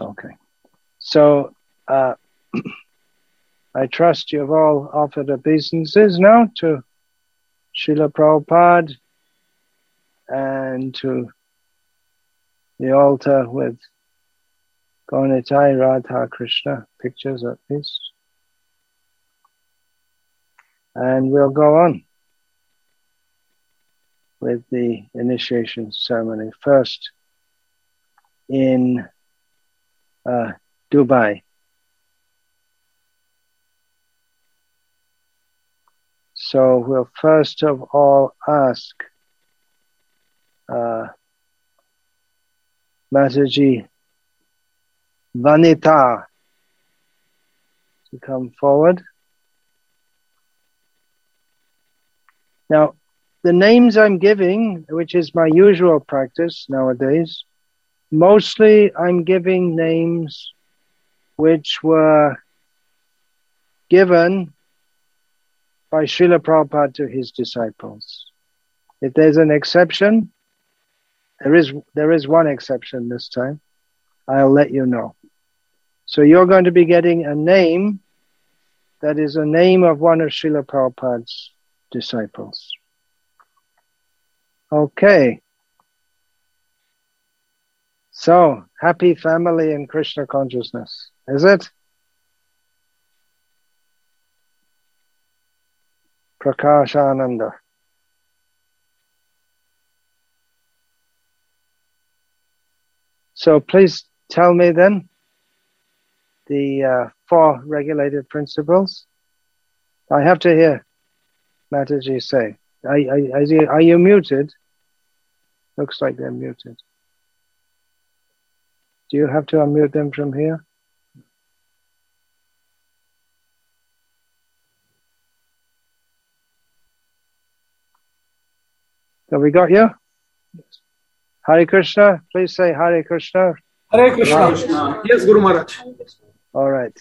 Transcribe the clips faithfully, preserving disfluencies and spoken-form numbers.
Okay. So uh, I trust you've all offered obeisances now to Srila Prabhupada and to the altar with Gaunitai Radha Krishna pictures at least. And we'll go on with the initiation ceremony. First in uh, Dubai. So we'll first of all ask uh, Mataji Vanita to come forward. Now, the names I'm giving, which is my usual practice nowadays, mostly I'm giving names which were given by Srila Prabhupada to his disciples. If there's an exception, there is there is one exception this time. I'll let you know. So you're going to be getting a name that is a name of one of Srila Prabhupada's disciples. Okay. So, happy family in Krishna consciousness, is it? Prakashananda. So please tell me then the uh, four regulated principles. I have to hear Mataji say. Are, are, are, you, are you muted? Looks like they're muted. Do you have to unmute them from here? Have we got you? Yes. Hare Krishna. Please say Hare Krishna. Hare Krishna. Krishna. Yes, Guru Maharaj. All right.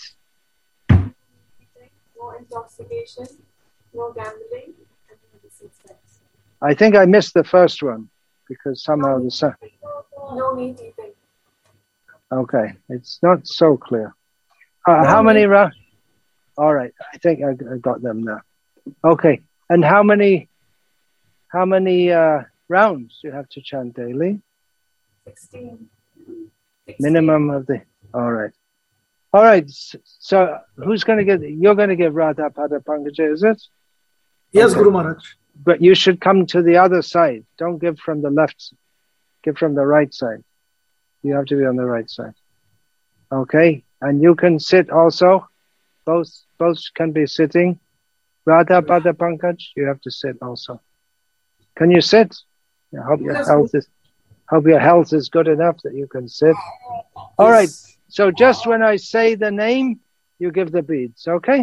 No intoxication, no gambling, and no illicit sex. I think I missed the first one because somehow no the sun. No meat eating. Okay, it's not so clear. Uh, no how many meat. rounds? All right, I think I, I got them now. Okay, and how many? How many uh, rounds do you have to chant daily? Sixteen. Minimum of the. All right. All right. So who's going to get? You're going to give Radha Pada Pankaja, is it? Yes, okay. Guru Maharaj. But you should come to the other side. Don't give from the left. Give from the right side. You have to be on the right side. Okay. And you can sit also. Both both can be sitting. Radha Pada Pankaj, you have to sit also. Can you sit? I hope your health is hope your health is good enough that you can sit. All right. So just when I say the name, you give the beads, okay?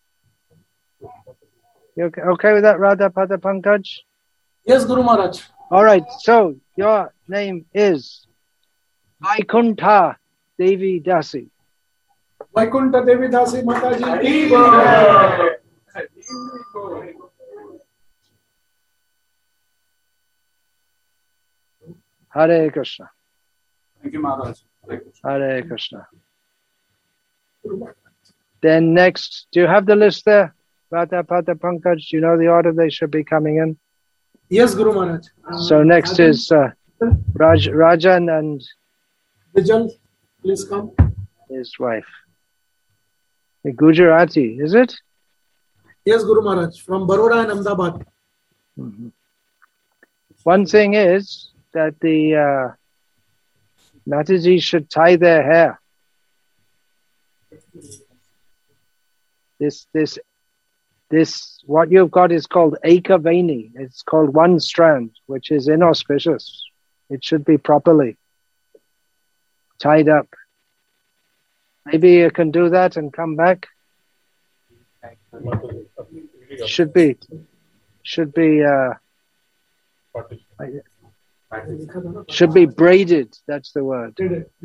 You okay, okay with that, Radha Pada Pankaj? Yes, Guru Maharaj. All right. So your name is Vaikuntha Devi Dasi. Vaikuntha Devi Dasi Mataji. Hare Krishna. Thank you, Maharaj. Hare Krishna. Then next, do you have the list there? Radha Pada Pankaj, do you know the order they should be coming in? Yes, Guru Maharaj. Uh, so next Rajan. is uh, Raj, Rajan and Vijay, please come. His wife. The Gujarati, is it? Yes, Guru Maharaj, from Baroda and Ahmedabad. Mm-hmm. One thing is that the uh, Mataji should tie their hair. This, this, this, what you've got is called Ekaveni. It's called one strand, which is inauspicious. It should be properly tied up. Maybe you can do that and come back. Should be, should be, uh, should be braided. That's the word.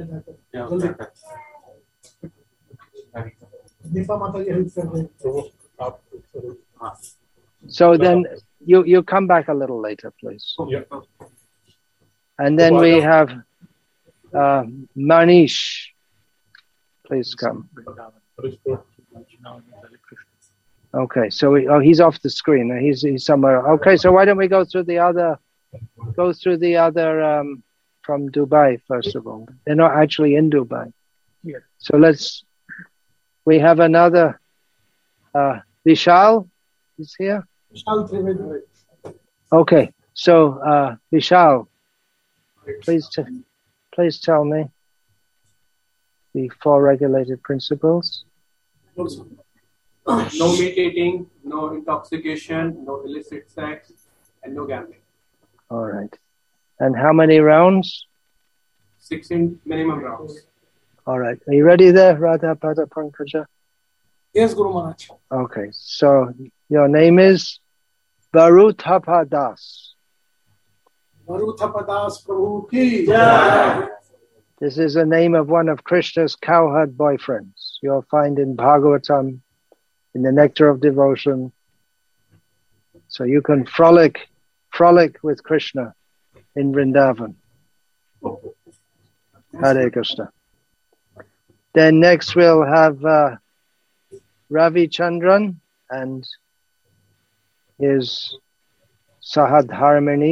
So then you, you come back a little later, please. And then we have uh, Manish. please come. Okay, so we, oh, he's off the screen. He's he's somewhere. Okay, so why don't we go through the other, go through the other um, from Dubai first of all. They're not actually in Dubai. Yeah. So let's. We have another. Uh, Vishal is here. Vishal Trivedi. Okay, so uh, Vishal, please t- please tell me the four regulated principles. No meat eating, no intoxication, no illicit sex, and no gambling. All right. And how many rounds? sixteen minimum rounds. All right. Are you ready there, Radha Pada Pankaja? Yes, Guru Maharaj. Okay. So your name is Baruthapa Das. Baruthapa Das Prabhu ki jai. This is the name of one of Krishna's cowherd boyfriends. You'll find in Bhagavatam, in the Nectar of Devotion. So you can frolic, frolic with Krishna in Vrindavan. Hare Krishna. Then next we'll have uh, Ravi Chandran and his Sahadharmini.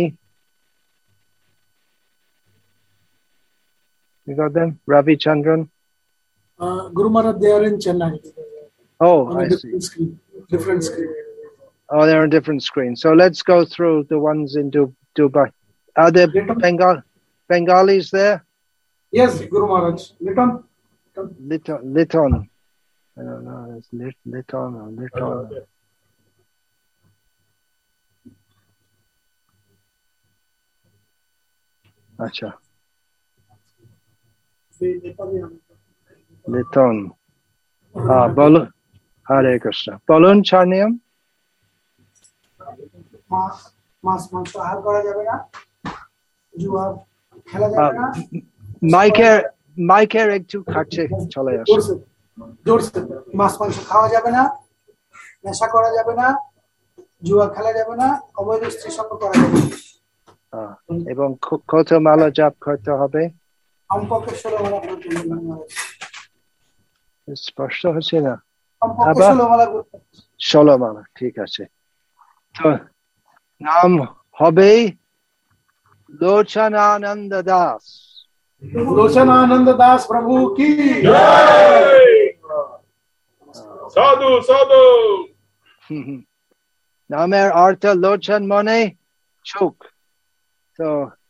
You got them? Ravi Chandran? Uh, Guru Maharaj, they are in Chennai. Oh, On a I see. different screen. Different screen. Oh, they're on different screens. So let's go through the ones in du- Dubai. Are there Bengal Bengalis there? Yes, Guru Maharaj. Liton. Liton. Liton. I don't know. It's Lit, Liton or Liton. Acha. Liton. Ah, Bolun. Hare Krishna. Bolun Charniam? মাছ মাছ মাংস আহার করা যাবে না জুয়া খেলা যাবে না মাইকের মাইকের একটু কাছে চলে আসে জোরসে জোরসে মাছ মাংস খাওয়া যাবে না নেশা করা যাবে না জুয়া খেলা যাবে না অবৈধ স্ত্রী সঙ্গ করা যাবে না আহ, এবং ক- কত মালা জাপ করতে হবে কমপক্ষে ষোলো মালা করতে হবে স্পষ্ট হচ্ছে না কমপক্ষে আবার? ষোলো মালা করতে হবে। ষোলো মালা ঠিক আছে তো নাম হবে লোচনানন্দ দাস लोचनानंद दास प्रभु की সাধু সাধু নামের অর্থ লোচন মনে চোখ তো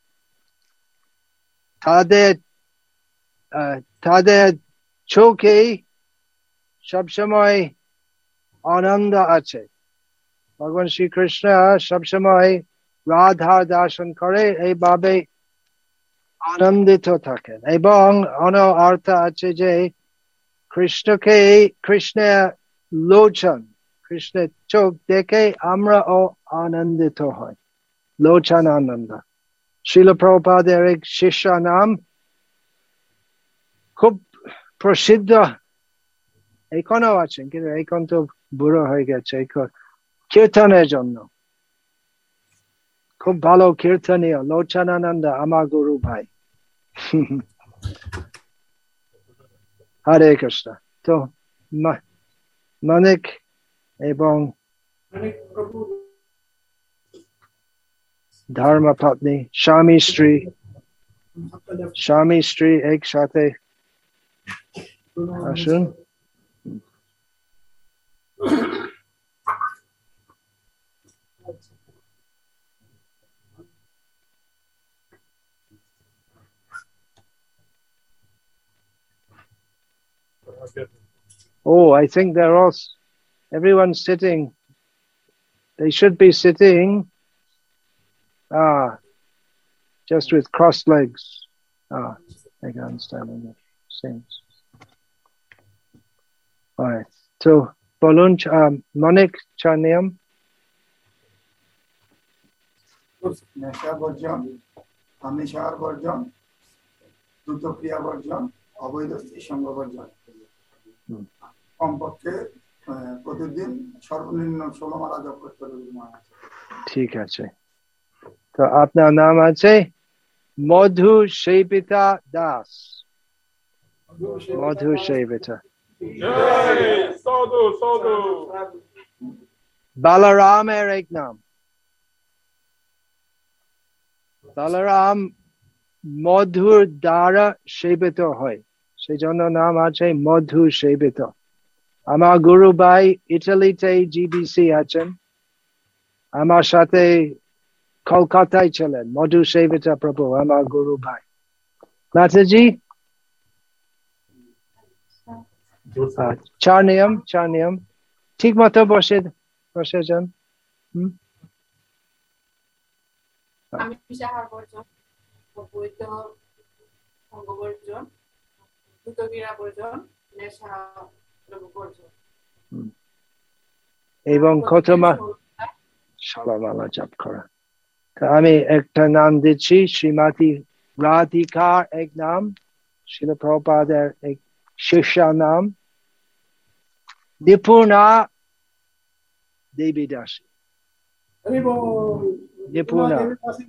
তাদের আহ, তাদের চোখে সবসময় আনন্দ আছে ভগবান শ্রীকৃষ্ণ সবসময় রাধার দর্শন করে এইভাবে আনন্দিত থাকেন এবং অন্য অর্থ আছে যে কৃষ্ণকে কৃষ্ণের লোচন কৃষ্ণের চোখ দেখে আমরা ও আনন্দিত হই লোচন আনন্দ শিল প্রভুপাদের এক শিষ্য নাম খুব প্রসিদ্ধ এখনো আছেন কিন্তু এখন তো বুড়ো হয়ে গেছে এখন কীর্তনের জন্য খুব ভালো কীর্তনীয় লোচনানন্দ আমার গুরু ভাই হরে কৃষ্ণ তো মা- মানিক এবং ধর্মপত্নী স্বামী স্ত্রী স্বামী স্ত্রী একসাথে আসুন Oh, I think they're all, everyone's sitting. They should be sitting, ah, just with crossed legs. Ah, I can understand in the sense. All right. So, Bolun, um, Monik Charniam. নেশা বর্জন আমিষাহার বর্জন দ্রুত ক্রিয়া বর্জন অবৈধ স্ত্রী সঙ্গ বর্জন কমপক্ষে আহ, প্রতিদিন সর্বনিম্ন ষোলো মালা জপ করতে হবে মহারাজ। ঠিক আছে তো আপনার নাম আছে মধু সেবিতা Das Madhu Sevita. Jai Sadhu Sadhu. Balaram er ek naam. Balaram মধুর দ্বারা সেবিত হয়, সেই জন্য নাম আছে মধু সেবিত। আমার গুরু ভাই ইটালিতে জিবিসি আছেন, আমার সাথে কলকাতায় ছিলেন মধু সেবিত প্রভু, আমার গুরু ভাই। মাতাজি চার নিয়ম, চার নিয়ম ঠিক মতো বসে বসে যান। হম আমি সাহার বর্জন, বৈধ অঙ্গ বর্জন, দ্রুতক্রিয়া বর্জন, নেশা বর্জন এবং খতমা সালামালা জপ করা। আমি একটা নাম দিচ্ছি, শ্রীমতী রাধিকার এক নাম, শিল প্রভুপাদের এক শিষ্যা নাম নিপুণা দেবী দাসী। নিপুণা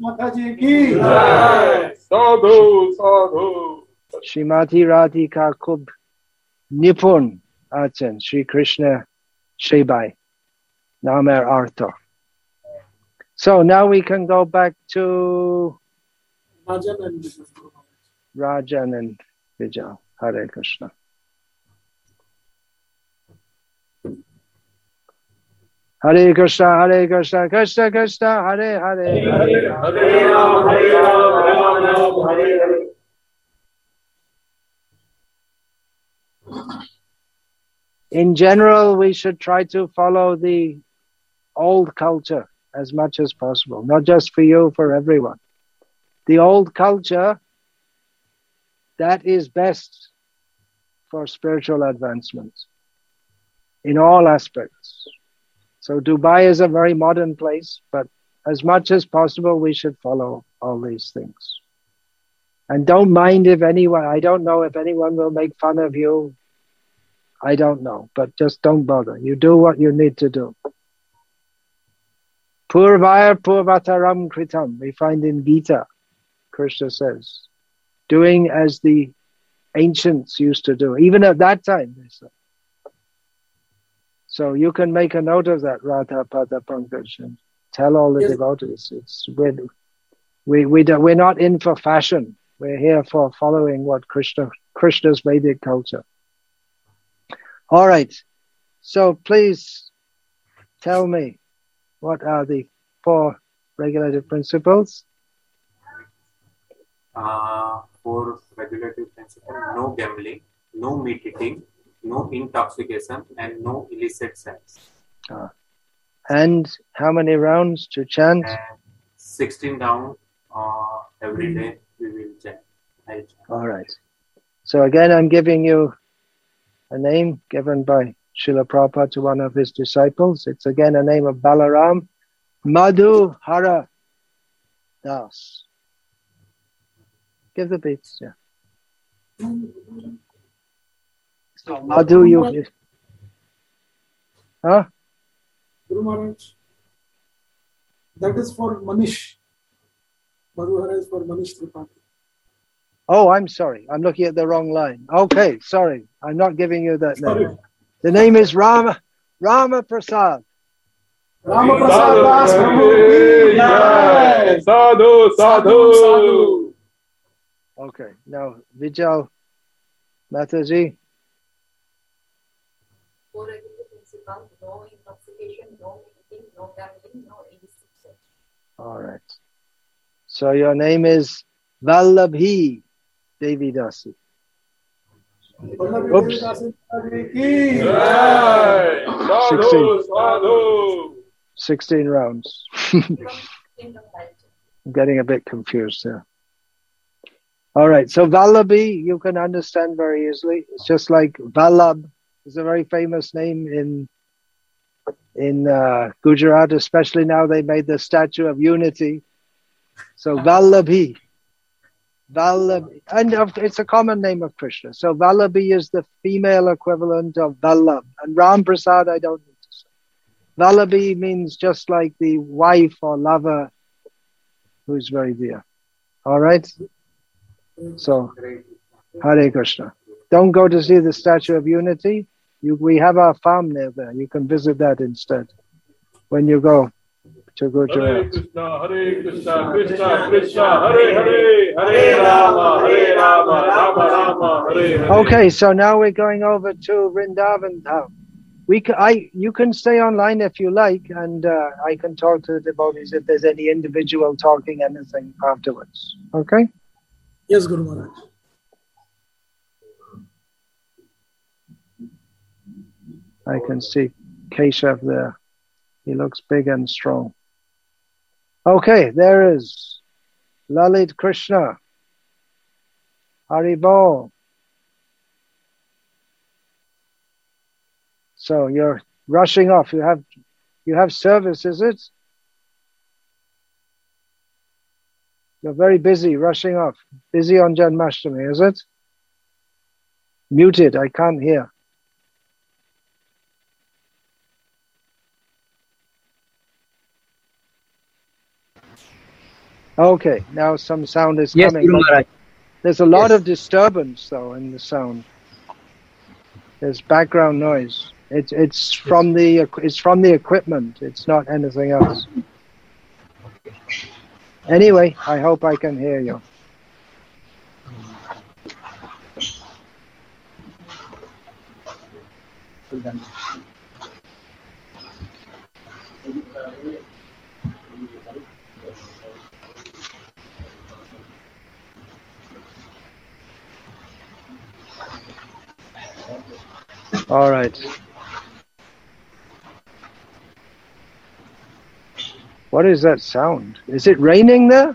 সাধু সাধু। শ্রীমতী রাধিকা খুব নিপুণ আছেন শ্রীকৃষ্ণের সেবায়, নামের অর্থ। So now we can go back to Rajan and Rajan and Vijay. Hare Krishna. Hare Krishna, Hare Krishna, Krishna Krishna, Hare Hare, Hare Ram, Hare Ram, Ram Ram, Hare Hare. In general, we should try to follow the old culture as much as possible, not just for you, for everyone. The old culture, that is best for spiritual advancement in all aspects. So Dubai is a very modern place, but as much as possible, we should follow all these things. And don't mind if anyone, I don't know if anyone will make fun of you. I don't know, but just don't bother. You do what you need to do. Purvaya purvataram kritam, we find in Gita, Krishna says, doing as the ancients used to do, even at that time, they said. So you can make a note of that, Radha Pada Pankaj, and tell all the Yes. devotees. It's we we we do, we're not in for fashion. We're here for following what Krishna Krishna's Vedic culture. All right. So please tell me, what are the four regulative principles? Uh, four regulative principles: no gambling, no meat eating, no intoxication, and no illicit sex. Uh, and how many rounds to chant? And sixteen rounds uh, every day we will chant. I chant. All right. So again, I'm giving you a name given by Srila Prabhupada to one of his disciples. It's again a name of Balaram Madhuhara Das. Give the beats, yeah. So Madhu, you, huh? Guru Maharaj. That is for Manish. Madhuhara is for Manish Tripathi. Oh, I'm sorry. I'm looking at the wrong line. Okay, sorry. I'm not giving you that Sorry. name. The name is Rama Rama Prasad. Rama Prasad Das Prabhu ki jai. Sadhu Sadhu. Okay, now Vijay Mataji. four regulative principles: no intoxication, no eating, no gambling, no illicit sex. All right. So your name is Vallabhi Devi Dasi. Vallabhi Oops. Devi Dasi ki Jai Sadhu Sixteen. Sadhu. sixteen rounds. Kingdom culture. I'm getting a bit confused there. All right. So Vallabhi, you can understand very easily. It's just like Vallabh is a very famous name in in uh, Gujarat, especially now they made the Statue of Unity. So Vallabhi, Vallabhi, and of- it's a common name of Krishna. So Vallabhi is the female equivalent of Vallabh, and Ram Prasad I don't need to say. Vallabhi means just like the wife or lover who's very dear. All right. So Great. Hare Krishna. don't go to see the Statue of Unity. You, we have our farm near there. You can visit that instead when you go to Hare Gujarat. Krishna, Hare Krishna, Krishna Krishna, Hare Hare, Hare Rama, Hare Rama, Rama Rama, Hare Hare. Okay, so now we're going over to Vrindavan Dham. We can, I, you can stay online if you like, and uh, I can talk to the devotees if there's any individual talking anything afterwards. Okay? Yes, Guru Maharaj. I can see Keshav there. He looks big and strong. Okay, there is Lalit Krishna. Haribol. So you're rushing off. You have you have service, is it? You're very busy, rushing off. Busy on Janmashtami, is it? Muted, I can't hear. Okay, now some sound is Yes, coming. Guru Maharaj. There's a lot Yes. of disturbance though in the sound. There's background noise. It's it's from the it's from the equipment. It's not anything else. Anyway, I hope I can hear you. All right. What is that sound? Is it raining there?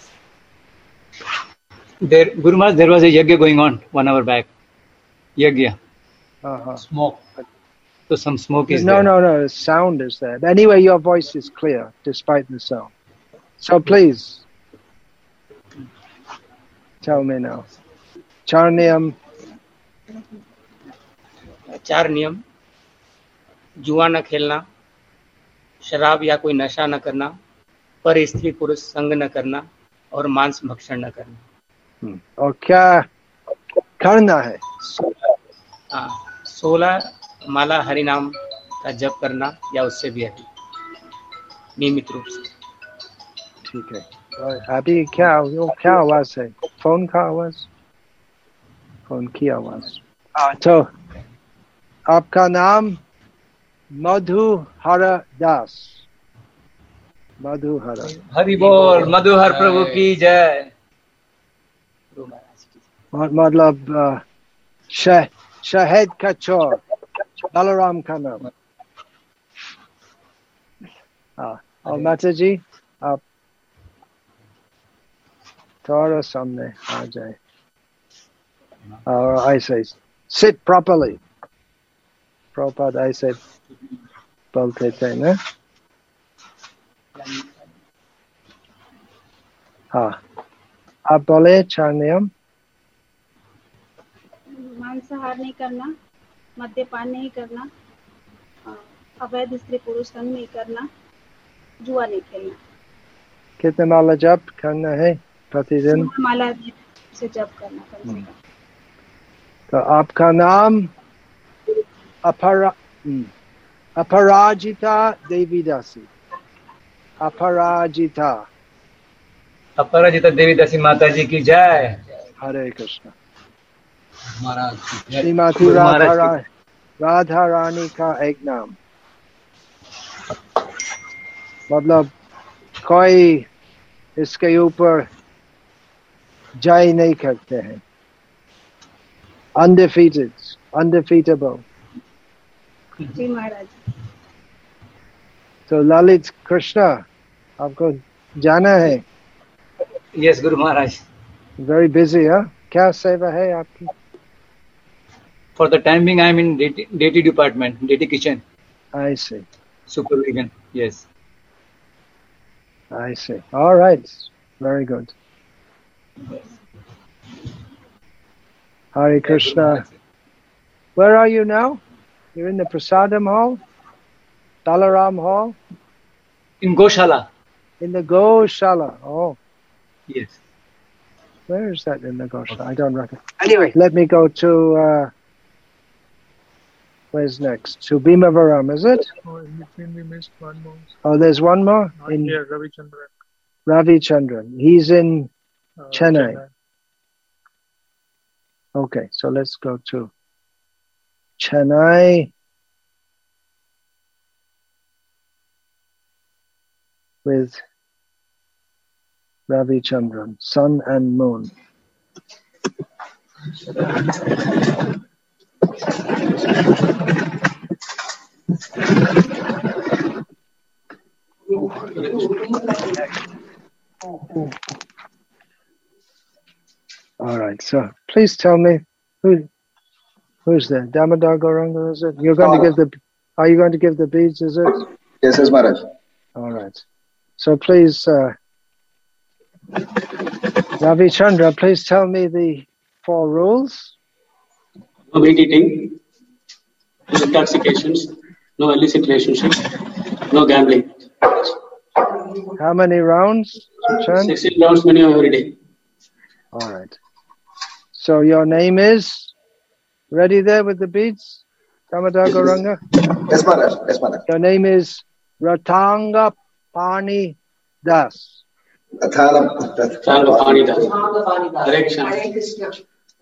There, Guru Maharaj, there was a yagya going on one hour back. Yagya. Uh-huh. Smoke. So some smoke is no, there. no, no. The sound is there. Anyway, your voice is clear despite the sound. So please, tell me now. Charniyam. चार नियम, जुआ न खेलना, शराब या कोई नशा न करना, पर स्त्री पुरुष संग न करना और मांस भक्षण न करना। और क्या करना है? हाँ, सोलह माला हरि नाम का जप करना या उससे भी अधिक नियमित रूप से। ठीक है। अभी क्या वो क्या आवाज है? फोन का आवाज? फोन की आवाज। तो आपका नाम मधुहर दास। मधुहर। हरि बोल, मधुहर प्रभु की जय। मतलब शह, शहद का चोर, बलराम का नाम। हाँ, और माता जी आप थोड़ा सामने आ जाए। और ऐसे sit properly. Prabhupada ऐसे बोलते थे ना? हाँ, आप बोले चार नियम? मांसाहार नहीं करना, मद्यपान नहीं करना, अवैध स्त्री पुरुष संग नहीं करना, जुआ नहीं खेलना। कितने माला जप करना है प्रतिदिन? माला से जप करना कम से कम। तो आपका नाम अपरा अपराजिता देवीदासी। अपराजिता। अपराजिता देवीदासी माता जी की जय। हरे कृष्ण। महाराज श्रीमती राधा रा, राधा रानी का एक नाम। मतलब कोई इसके ऊपर जय नहीं करते हैं। Undefeated, undefeatable. जी महाराज। तो ललित कृष्णा आपको जाना है? Yes, Guru Maharaj. Very busy, huh? क्या सेवा है आपकी? For the time being, I am in deity, deity department, deity kitchen. I see. Supervision. Yes. I see. All right. Very good. Hare Krishna. Where are you now? You're in the Prasadam Hall? Balaram Hall? In Goshala. In the Goshala. Oh. Yes. Where is that in the Gosha? I don't reckon. Anyway, let me go to, uh, where's next? To Bhimavaram, is it? Oh, in between we missed one more. Oh, there's one more? Not in here, Ravichandran. Ravichandran. He's in Uh, Chennai. Chennai. Okay, so let's go to Chennai with Ravichandran, sun and moon. All right, so please tell me who who's there? Damodar Gauranga, is it? You're going to give the are you going to give the beads, is it? Yes, yes, Maharaj. All right. So please uh Ravi Chandra, please tell me the four rules. No meat eating, no intoxications, no illicit relationships, no gambling. How many rounds to chant? sixteen rounds minimum every day. All right. So your name is ready there with the beads? Damodar Gauranga? Yes, Maharaj. Yes, Maharaj. Your name is Ratanga Pani Das. Ratanga Pani Das. Hare Krishna.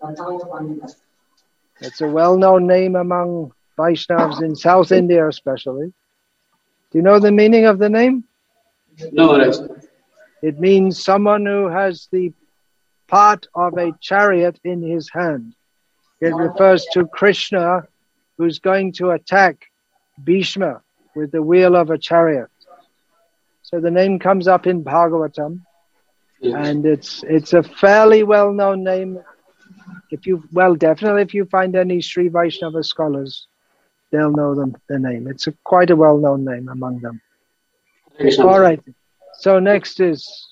It's a well-known name among Vaishnavas in South India especially. Do you know the meaning of the name? No, Maharaj. It means someone who has the part of a chariot in his hand. It refers to Krishna who's going to attack Bhishma with the wheel of a chariot. So the name comes up in Bhagavatam, and it's it's a fairly well-known name. If you well, definitely if you find any Sri Vaishnava scholars, they'll know them the name. It's a, quite a well-known name among them. All right. So next is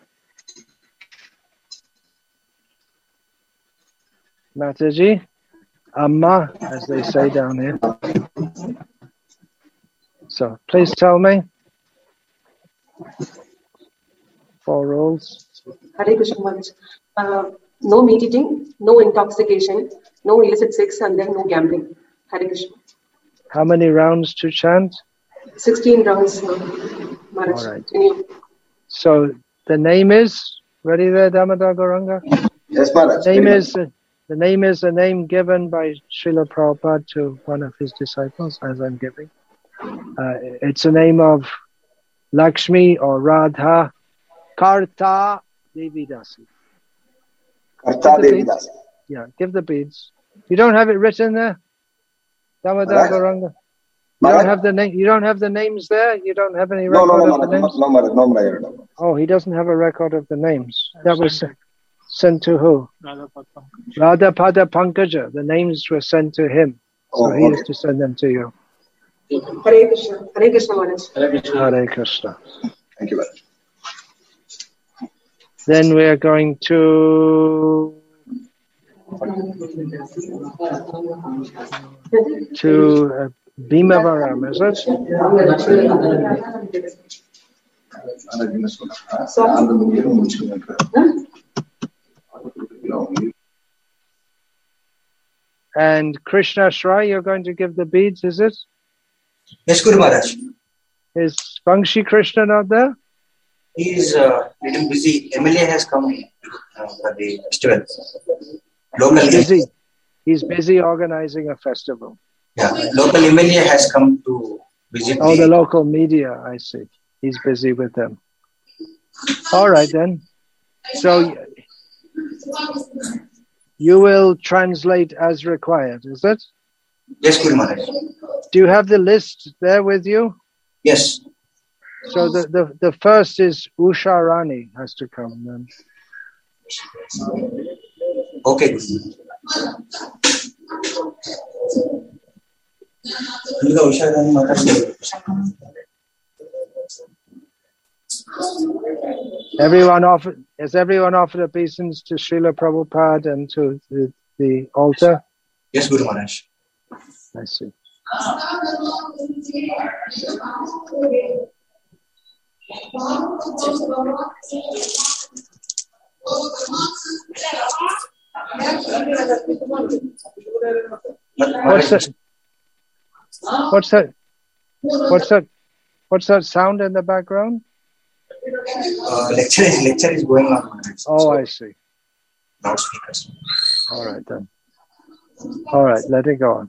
Mataji, Amma, as they say down here. So please tell me four rules. Hare Krishna Maharaj. Uh, no meat eating, no intoxication, no illicit sex, and then no gambling. Hare Krishna. How many rounds to chant? sixteen rounds, uh, Maharaj. All right. You- So the name is, ready there, Damodar Gauranga? Yes, Maharaj. The name is, uh, the name is a name given by Srila Prabhupada to one of his disciples, as I'm giving. Uh, it's a name of Lakshmi or Radha Karta Devi Dasi. Karta Devi Dasi. Yeah, give the beads. You don't have it written there, Damodar Maharaj. Gauranga. You Maharaj. don't have the name. You don't have the names there. You don't have any No, record no, no, of the Maharaj. names. No, Maharaj. No, Maharaj. No. Oh, he doesn't have a record of the names. That was sent sent to who? Radhapada. Radhapada Pankaja. The names were sent to him, so Oh, he okay. is to send them to you. Hare Krishna. Hare Krishna Maharaj. Hare Krishna. Hare Krishna. Thank you, Maharaj. Then we are going to to uh, Bhimavaram, is it? And Krishna Shrai, you're going to give the beads, is it? Yes, Guru Maharaj. Is Vangshi Krishna not there? He is uh, little busy. M L A has come uh, for the festival. Local, He's busy. He's busy organizing a festival. yeah, local M L A has come to visit. Oh, the, the local media, I see. He's busy with them. All right, then. So you will translate as required, is it? Yes, Guru Maharaj. Do you have the list there with you? Yes. So the, the, the first is Usha Rani has to come then. Okay. Everyone offered, has everyone offered obeisance to Srila Prabhupada and to the, the altar? Yes, Guru Maharaj. I see. What's that? What's that? What's that? What's that sound in the background? Uh, lecture is lecture is going on. Oh, I see. Loudspeakers. All right then. All right, let it go on.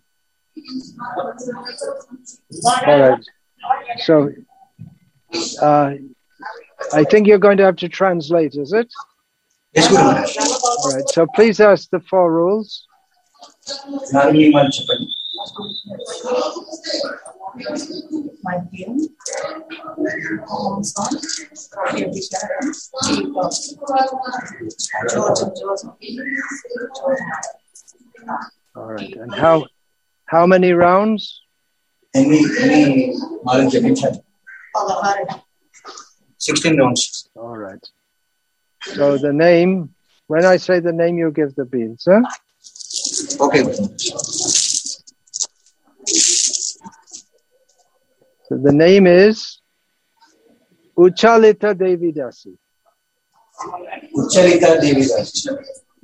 All right. So, uh, I think you're going to have to translate, is it? Yes, Guru Maharaj. All right. So please ask the four rules. All right. And how how many rounds? Any any sixteen rounds. All right. So the name, when I say the name, you give the beads, huh? Okay. So the name is Uchalita Devi Dasi. Uchalita Devi Dasi.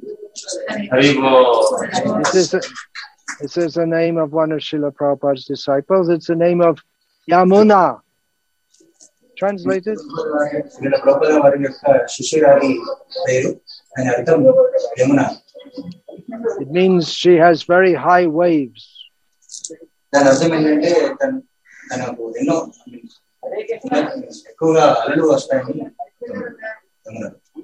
This is, a, this is the name of one of Srila Prabhupada's disciples. It's the name of Yamuna. Translated? Srila Prabhupada వారి యొక్క శిష్యురాలి పేరు దాని అర్థం Yamuna. It means she has very high waves. దాని అర్థం ఏంటంటే తనకు ఎన్నో ఎక్కువగా అలలు వస్తాయని Yamuna.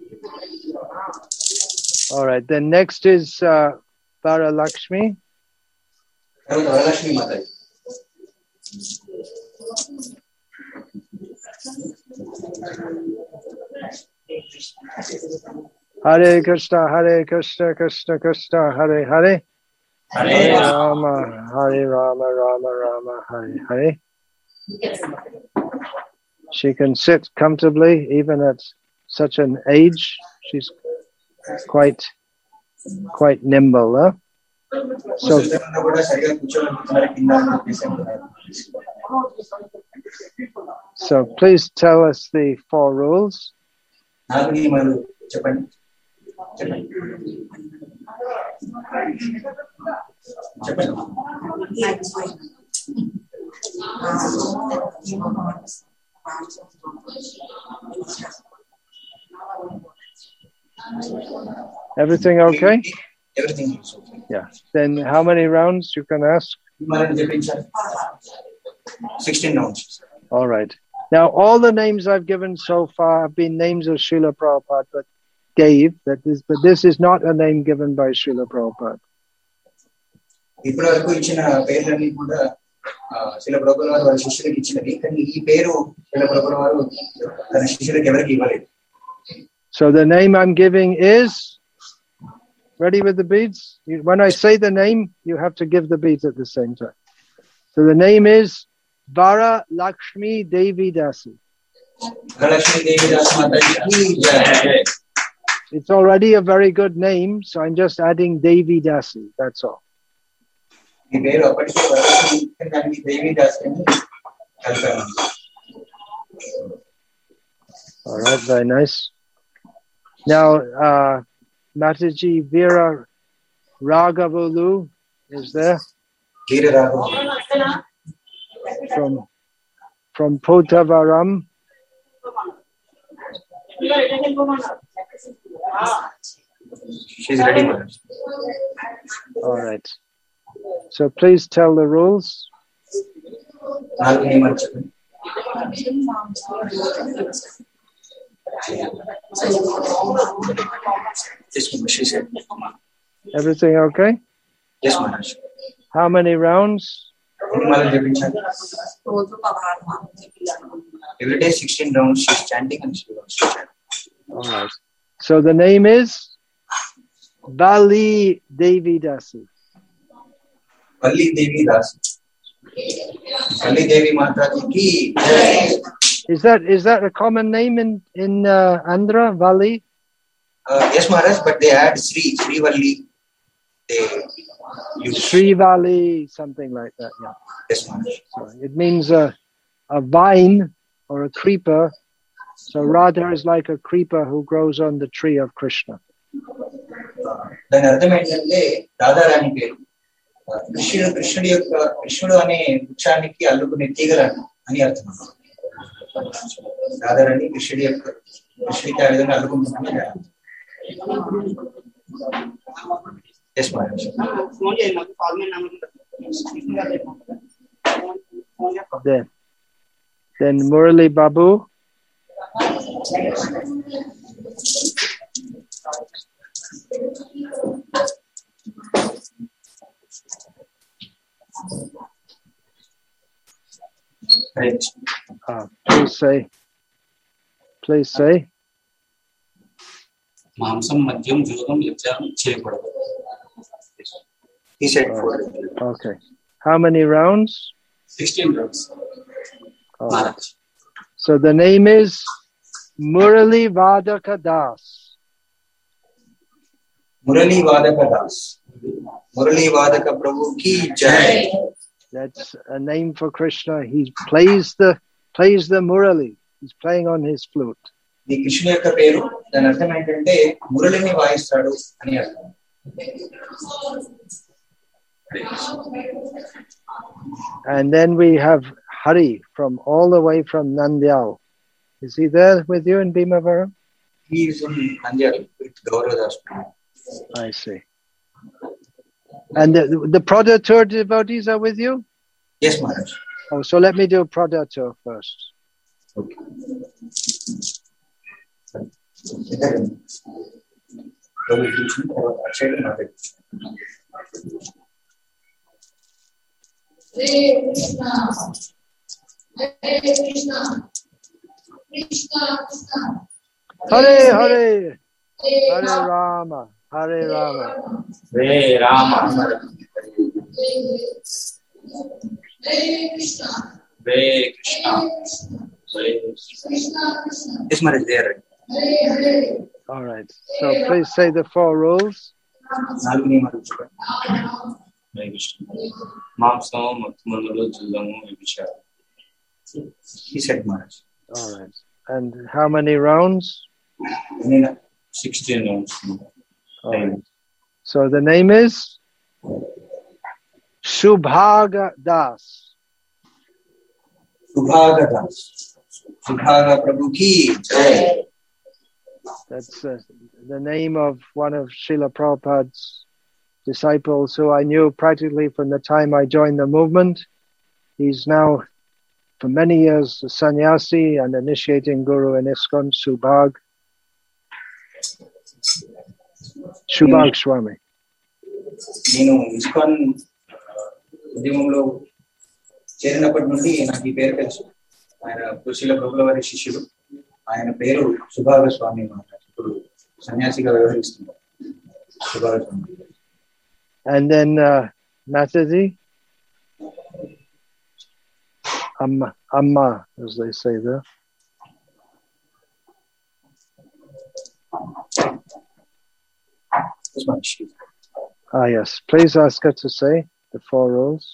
All right, then next is uh, Varalakshmi. Varalakshmi Mata. Hare Krishna, Hare Krishna, Krishna Krishna, Hare Hare. Hare Rama, Hare Rama, Rama Rama, Hare Hare. She can sit comfortably even at such an age. She's quite quite nimble, huh? So So please tell us the four rules. Everything okay? Everything is okay. Yeah. Then how many rounds you can ask? sixteen rounds. All right. Now, all the names I've given so far have been names of Srila Prabhupada, but gave, that is, but this is not a name given by Srila Prabhupada. ఇప్పుడు వరకు ఇచ్చిన పేర్లన్నీ కూడా శిల ప్రభుపాద వారు వారి శిష్యులకు ఇచ్చినవి, కానీ ఈ పేరు శిల ప్రభుపాద వారు తన శిష్యులకు ఎవరికి ఇవ్వలేదు. So the name I'm giving is, ready with the beads? When I say the name, you have to give the beads at the same time. So the name is Vara Lakshmi Devi Dasi. Lakshmi Devi Dasi. It's already a very good name, so I'm just adding Devi Dasi. That's all. All right, very nice. Now, uh, Mataji Veera Raghavulu is there. Veera Raghavulu. From, from Potavaram. She's ready. All right. So please tell the rules. Everything okay? Yes, Maharaj. How many rounds? Every day sixteen rounds she's chanting and she wants to chant. All right. So the name is Bali Devi Dasi. Bali Devi Dasi. Bali Devi Mata ki. Is that is that a common name in in uh, Andhra, Vali? Uh, yes, Maharaj, but they add Sri, Sri Valli. They use Sri Vali, something like that. Yeah. Yes, Maharaj. So it means a a vine or a creeper So Radha is like a creeper who grows on the tree of Krishna. దాని అర్థం ఏంటంటే రాధారాణి పేరు కృష్ణుడు కృష్ణుడి యొక్క కృష్ణుడు అనే వృక్షానికి అల్లుకునే తీగలను అని అర్థం. రాధారాణి కృష్ణుడి యొక్క కృష్ణుడికి ఆ విధంగా అల్లుకుంటుందని yes Maharaj. Then, then Murali Babu. Uh, please say, please say. మాంసం మద్యం జోగం వ్యభిచారం చేయకూడదు. He said four. Okay. How many rounds? sixteen rounds. Oh. So the name is Murali Vadaka Das. Murali Vadaka Das. Murali Vadaka Prabhu ki jai. That's a name for Krishna. He plays the plays the Murali. He's playing on his flute. ఈ కృష్ణ యొక్క పేరు దాని అర్థం ఏంటంటే మురళిని వాయిస్తాడు అని అర్థం. And then we have Hari from all the way from Nandyal. Is he there with you in Bhimavaram? He is in Nandyal with Gauradas. I see. And the, the Pradatur devotees are with you? Yes, Maharaj. Oh, so let me do Pradatur first. Okay. Hare Krishna, Hare Krishna, Krishna Krishna, Hare Hare, Hare Rama, Hare Rama, Hare Rama, Hare Krishna, Hare Krishna, Hare Krishna Krishna, Yes, Maharaj, there. Hare Hare. All right. So please say the four rules. నాలుగు నియమాలు చెప్పండి. మాంసం మత్తుమందులు జూదము వ్యభిచారం. He said, Maharaj. All right. And how many rounds? sixteen rounds. All right. So the name is Subhaga Das. Subhaga Das. Subhaga Prabhu ki jai. That's uh, the name of one of Srila Prabhupada's disciples who I knew practically from the time I joined the movement. He's now, for many years, a sannyasi and initiating guru in ISKCON, Subhag. Subhag Swami. నేను ఇస్కాన్ ఉద్యమంలో చేరినప్పటి నుండి నాకు ఈ పేరు తెలుసు. ఆయన శ్రీల ప్రభుల వారి శిష్యుడు. ఆయన పేరు సుభాగ స్వామి మహారాజ్. ఇప్పుడు సన్యాసిగా వ్యవహరిస్తున్నారు. సుభాగ స్వామి. And then uh, Mataji, Amma, Amma, as they say there. Ah, yes. Please ask her to say the four rules.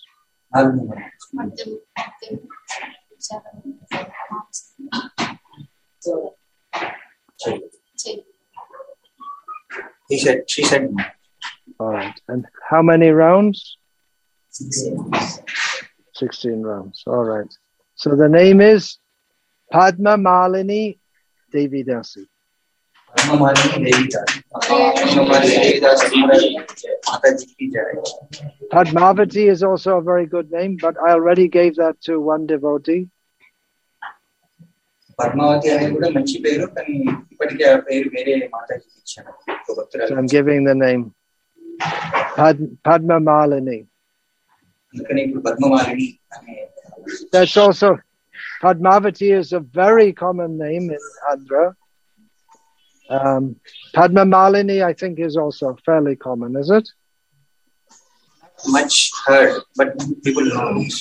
He said, she said. All right. And how many rounds? Sixteen. Sixteen rounds. All right. So the name is Padma Malini Devi Dasi. Padma Malini Devi Dasi. Padma Malini Devi Dasi. Mataji ki jai. Padmavati is also a very good name, but I already gave that to one devotee. Padmavati అనేది కూడా మంచి పేరు, కానీ ఇప్పటికే ఆ పేరు వేరే మాతాజీకి ఇచ్చాను. So I'm giving the name Pad, Padma Malini. అందుకని ఇప్పుడు పద్మమాలిని అనే. That's also, Padmavati is a very common name in Andhra. Um, Padma Malini, I think, is also fairly common, is it? Much heard, but people know this.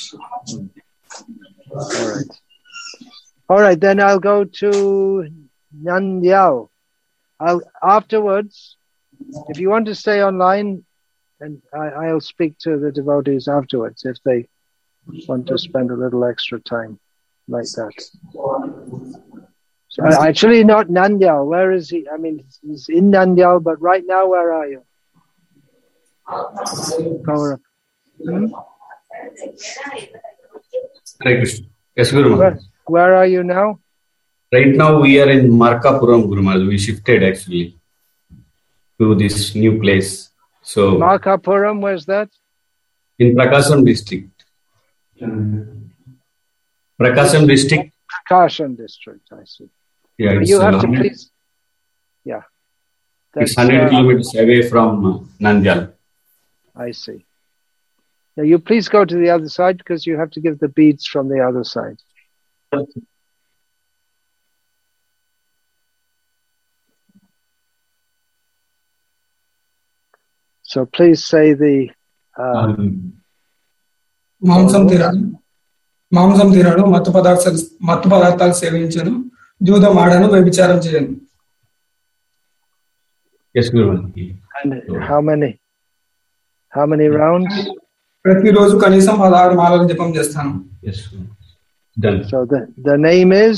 All right. All right, then I'll go to Nandyal. I'll afterwards, if you want to stay online, and I, I'll speak to the devotees afterwards if they want to spend a little extra time like that. So, uh, actually, not Nandyal. Where is he? I mean, he's in Nandyal, but right now, where are you? Gaurav. Hmm? Hare Krishna. Yes, Guru Maharaj. Where, where are you now? Right now we are in Markapuram, Guru Maharaj. We shifted actually to this new place. So Markapuram, where's that? in Prakasam district. Prakasam district. Prakasam district, I see. Yeah, But it's, you have uh, to please. Yeah. It's That's, one hundred uh, kilometers away from uh, Nandyal. I see. Now you please go to the other side because you have to give the beads from the other side. So please say the. Uh, మాంసం తినడు మాంసం తినడు మత్తు పదార్థాలు మత్తు పదార్థాలు సేవించను జూదం ఆడను వ్యభిచారం చేయను. Yes, Guru Maharaj. And how many? How many rounds? ప్రతిరోజు కనీసం పదహారు మాలలు జపం చేస్తాను. Yes, done. So the, the name is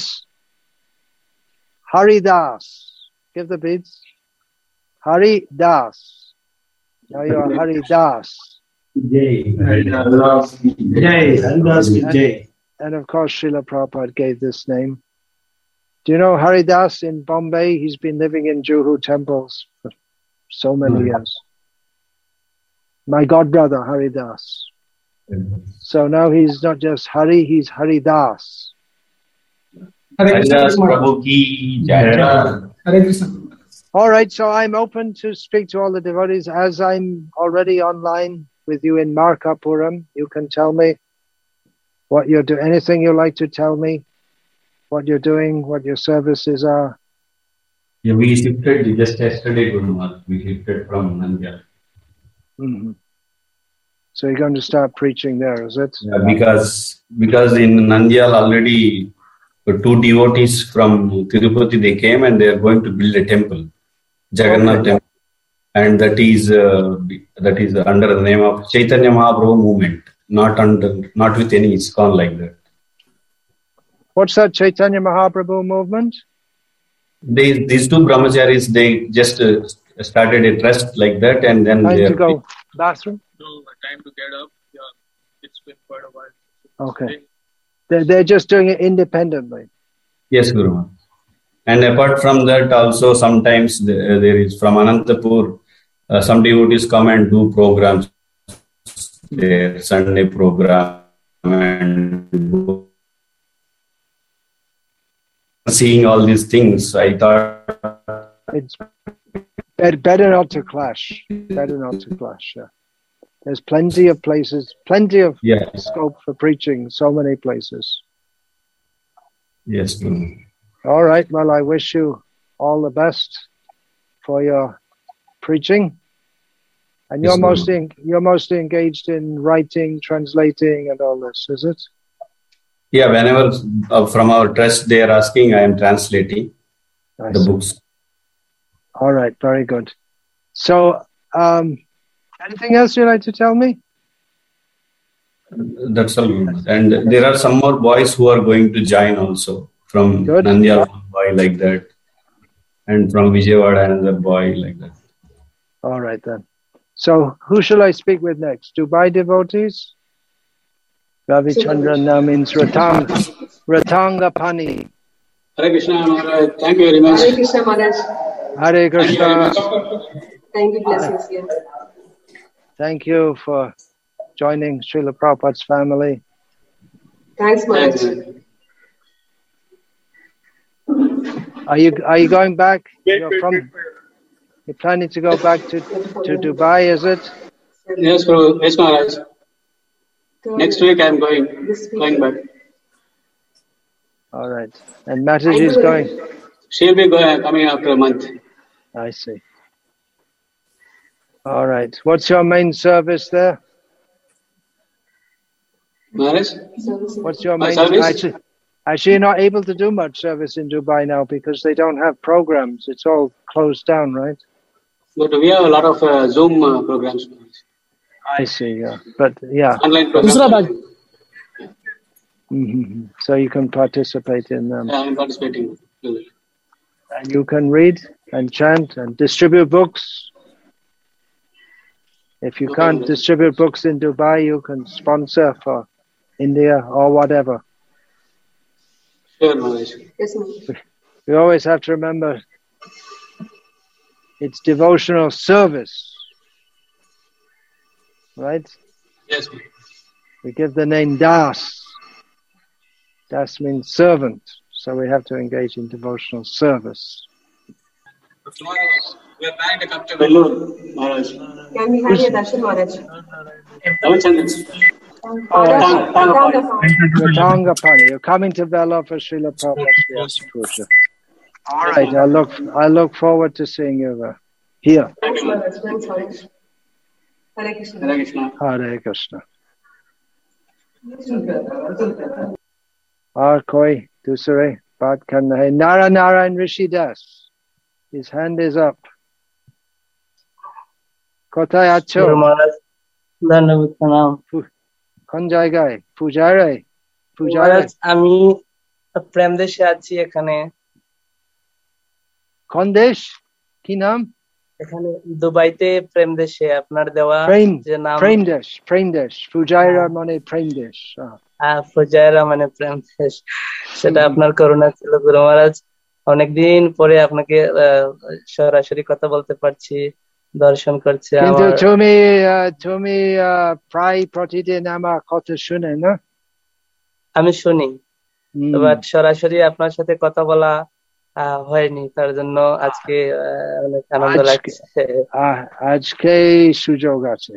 Haridas. Give the beads. Haridas. Now you are Haridas. Jai. Haridas. Jai. Haridas ki Jai. And of course, Srila Prabhupada gave this name. Do you know Haridas in Bombay? He's been living in Juhu temples for so many Mm. years. My godbrother, Haridas. So now he's not just Hari, he's Haridas. Haridas Prabhu ki Jai. Hare Krishna. All right, so I'm open to speak to all the devotees. As I'm already online with you in Markapuram, you can tell me what you're doing. Anything you like to tell me, what you're doing, what your services are. Yeah, we shifted just yesterday, Guru Maharaj. We shifted from Nandyal. Mm-hmm. So you're going to start preaching there, is it? Yeah, because because in Nandyal already two devotees from Tirupati they came and they are going to build a temple, Jagannath Okay. temple, and that is uh, that is under the name of Chaitanya Mahaprabhu movement, not under not with any ISKCON like that. What's that Chaitanya Mahaprabhu movement? They these two brahmacharis they just uh, started a trust like that, and then Time they to are go. Bathroom? No, time to get up. Yeah, it's been quite a while. Okay. They're, they're just doing it independently. Yes, Guru Maharaj. And apart from that, also sometimes the- there is from Anantapur, uh, some devotees come and do programs, their Sunday program, and seeing all these things, I thought It's bet- better not to clash. Better not to clash. Yeah. There's plenty of places, plenty of Yeah. scope for preaching. So many places. yes, Guru Maharaj. All right. Well, I wish you all the best for your preaching. And Yes, you're Guru. mostly you're mostly engaged in writing, translating, and all this, is it? Yeah, whenever uh, from our trust they are asking, I am translating I the see. books. All right. Very good. So, um, anything else you'd like to tell me? That's all. Guru Maharaj. And there are some more boys who are going to join also from Good. Nandyal, one boy like that, and from Vijayawada another boy like that. All right then. So, who shall I speak with next? Dubai devotees? Ravi Chandran now means Ratang, Ratangapani. Hare Krishna Maharaj. Thank you very much. Hare Krishna Maharaj. Hare Krishna. Thank you, blessings. Yes. Thank you for joining Srila Prabhupada's family. Thanks, Maharaj. Are you are you going back? You're from. You're planning to go back to, to Dubai, is it? Yes, Prabhu. Yes, Maharaj. Next week I am going, going back. All right. And Mataji is going. She'll be going, coming after a month. I see. All right. What's your main service there? Maharaj? What's your My main service? Actually, actually, you're not able to do much service in Dubai now because they don't have programs. It's all closed down, right? But we have a lot of uh, Zoom uh, programs. I see. Yeah. But yeah. Online programs. hmm So you can participate in them. Yeah, I am participating. And you can read and chant and distribute books. If you can't distribute books in Dubai, you can sponsor for India or whatever. Sure, Maharaj. Yes, Maharaj. We always have to remember it's devotional service, right? Yes, Maharaj. We give the name Das. Das means servant, so we have to engage in devotional service. Tomorrow we are planning to come to Vellore, Maharaj. Can we have your darshan, Maharaj? Tangapani. You're coming to Vellore for Srila Prabhupada's Puja. All right, I look I look forward to seeing you uh, here. Thanks, Maharaj. Thanks, Maharaj. Hare Krishna. Hare Krishna. Hare Krishna. और कोई दूसरे बात करना है? Nara Narayan Rishi Das. His hand is up. কোথায় আছো? গুরু মহারাজ ধন্যবাদ প্রণাম। কোন জায়গায়? পূজারে? পূজারে? মহারাজ আমি প্রেম দেশে আছি এখানে। কোন দেশ? কি নাম? এখানে দুবাইতে প্রেম দেশে আপনার দেওয়া প্রেম যে নাম প্রেম দেশ প্রেম দেশ পূজারা মানে প্রেম দেশ। হ্যাঁ পূজারা মানে প্রেম দেশ, সেটা আপনার করুণা ছিল গুরু মহারাজ। অনেকদিন পরে আপনাকে সরাসরি কথা বলতে পারছি, দর্শন করছি। কিন্তু তুমি তুমি প্রায় প্রতিদিন আমার কথা শুনে না? আমি শুনি, বাট সরাসরি আপনার সাথে কথা বলা হয়নি, তার জন্য আজকে অনেক আনন্দ লাগছে। আজকে সুযোগ আছে।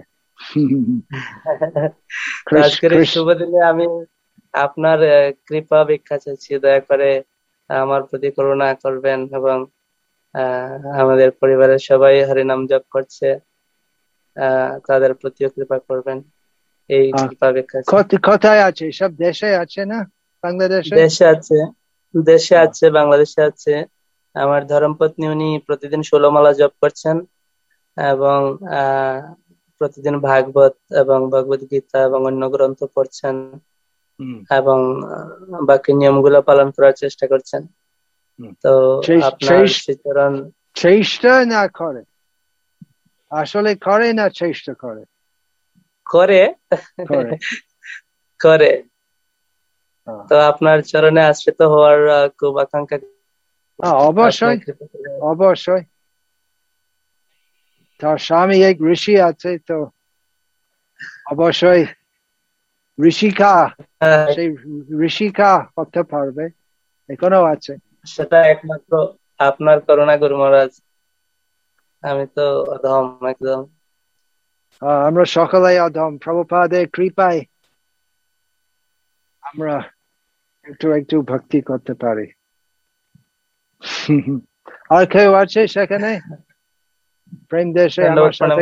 আজকের এই শুভ দিনে আমি আপনার কৃপা ভিক্ষা চাচ্ছি, দয়া করে আমার প্রতি করুণা করবেন এবং আমাদের পরিবারের সবাই হরিনাম জপ করছে, তাদের প্রতিও কৃপা করবেন, এই কৃপা ভিক্ষা। কোথায় আছে? সব দেশে আছে না? বাংলাদেশে? দেশে আছে, দেশে আছে, বাংলাদেশে আছে। আমার ধর্মপত্নী উনি প্রতিদিন ষোলো মালা জপ করছেন এবং আহ প্রতিদিন ভাগবত এবং ভগবত গীতা এবং অন্য গ্রন্থ পড়ছেন এবং বাকি নিয়মগুলো পালন করার চেষ্টা করছেন। তো আপনার চরণ চেষ্টা না করে, আসলে করে না চেষ্টা করে? করে করে তো আপনার চরণে আশ্রিত হওয়ার খুব আকাঙ্ক্ষা। অবশ্যই অবশ্যই। তার স্বামী এক ঋষি আছে, তো অবশ্যই ঋষিকা সেই ঋষিকা হতে পারবে, এখনো আছে। সেটা একমাত্র আপনার করুণা গুরু মহারাজ, আমি তো অধম একদম। আমরা সকলে অধম, প্রভুপাদের কৃপায় আমরা একটু একটু ভক্তি করতে পারি। আর কেউ আছে সেখানে প্রেম দেশে আমার সাথে?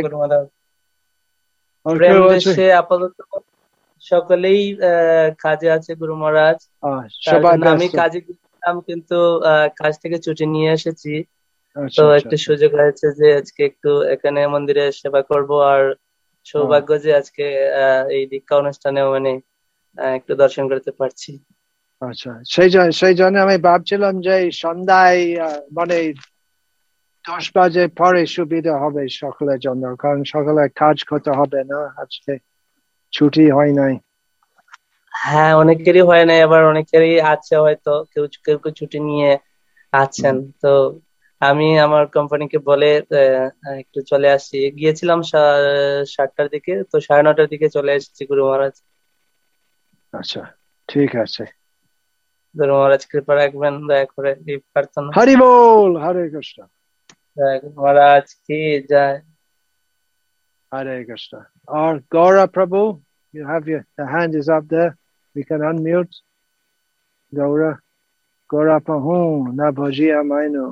প্রেম দেশে আপাতত সকলেই কাজে আছে গুরু মহারাজ। আমি কাজে গেছিলাম কিন্তু কাজ থেকে ছুটি নিয়ে এসেছি, তো একটু সুযোগ হয়েছে যে আজকে একটু এখানে মন্দিরে সেবা করব। আর সৌভাগ্য যে আজকে এই দীক্ষা অনুষ্ঠানে মানে একটু দর্শন করতে পারছি। আচ্ছা, সেই সেই জন্য আমি ভাবছিলাম যে সন্ধ্যায় মানে দশ বাজে পরে সুবিধা হবে সকলের জন্য, কারণ সকলে কাজ করতে হবে না, আজকে ছুটি হয় নাই। হ্যাঁ, অনেকেরই হয় নাই, আবার অনেকেরই আছে, হয়তো কেউ কেউ কেউ ছুটি নিয়ে আছেন। তো আমি আমার কোম্পানিকে বলে একটু চলে আসছি, গিয়েছিলাম সাতটার দিকে, তো সাড়ে নটার দিকে চলে এসেছি গুরু মহারাজ। আচ্ছা, ঠিক আছে। গুরু মহারাজ কৃপা রাখবেন, দয়া করে এই প্রার্থনা। হরি বল, হরে কৃষ্ণ। মহারাজ কি জয়। Hare Krishna. Or Gaura Prabhu, you have your, the hand is up there. We can unmute. Gaura. Gaura Prabhu, na bhajiya maino.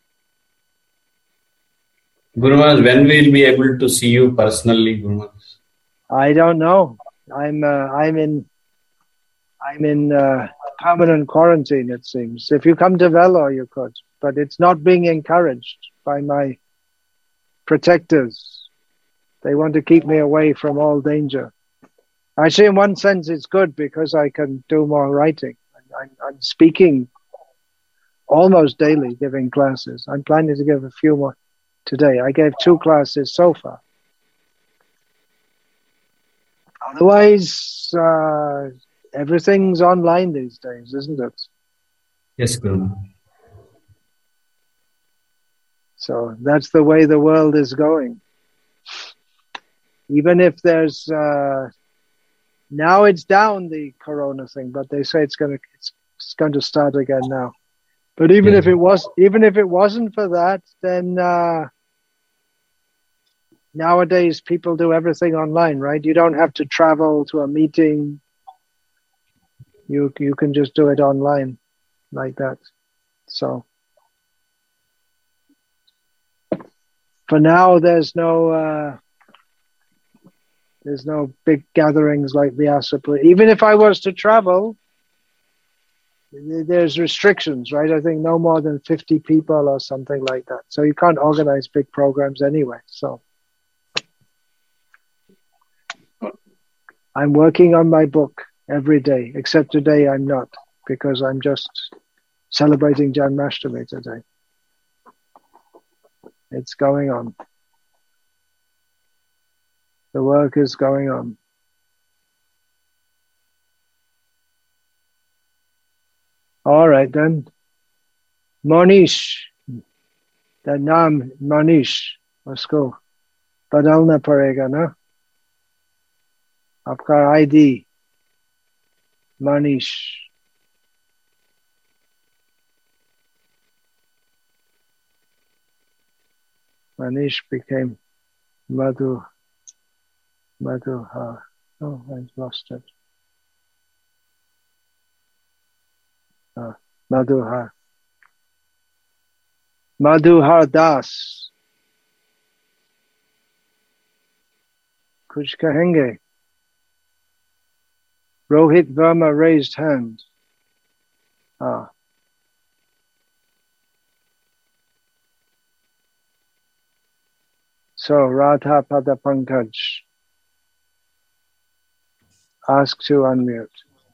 Guru Maharaj, when will we be able to see you personally, Guru Maharaj? I don't know. I'm, uh, I'm in, I'm in uh, permanent quarantine, it seems. If you come to Vellore, you could, but it's not being encouraged by my protectors. They want to keep me away from all danger. Actually, in one sense, it's good because I can do more writing. I'm, I'm speaking almost daily giving classes. I'm planning to give a few more today. I gave two classes so far. Otherwise, uh, everything's online these days, isn't it? Yes, Guru. So that's the way the world is going. Even if there's uh, now it's down, the corona thing, but they say it's going to it's, it's going to start again now. But even Yeah. if it was, even if it wasn't for that, then uh, nowadays people do everything online, right? You don't have to travel to a meeting. You you can just do it online like that. So for now, there's no uh, there's no big gatherings like the Asapuri. Even if I was to travel, there's restrictions, right? I think no more than fifty people or something like that. So you can't organize big programs anyway. So I'm working on my book every day, except today I'm not, because I'm just celebrating Janmashtami today. It's going on. The work is going on. All right then. Monish. The naam Monish. Usko badalna parega na. Aapka I D. Manish. Manish became Madhu. Madhuhar. Oh, I lost it. Uh, Madhuhar. Madhuhar Das. Kuch kahenge? Rohit Verma raised hand. Ah. So Radha Pada Pankaj. Ask to unmute.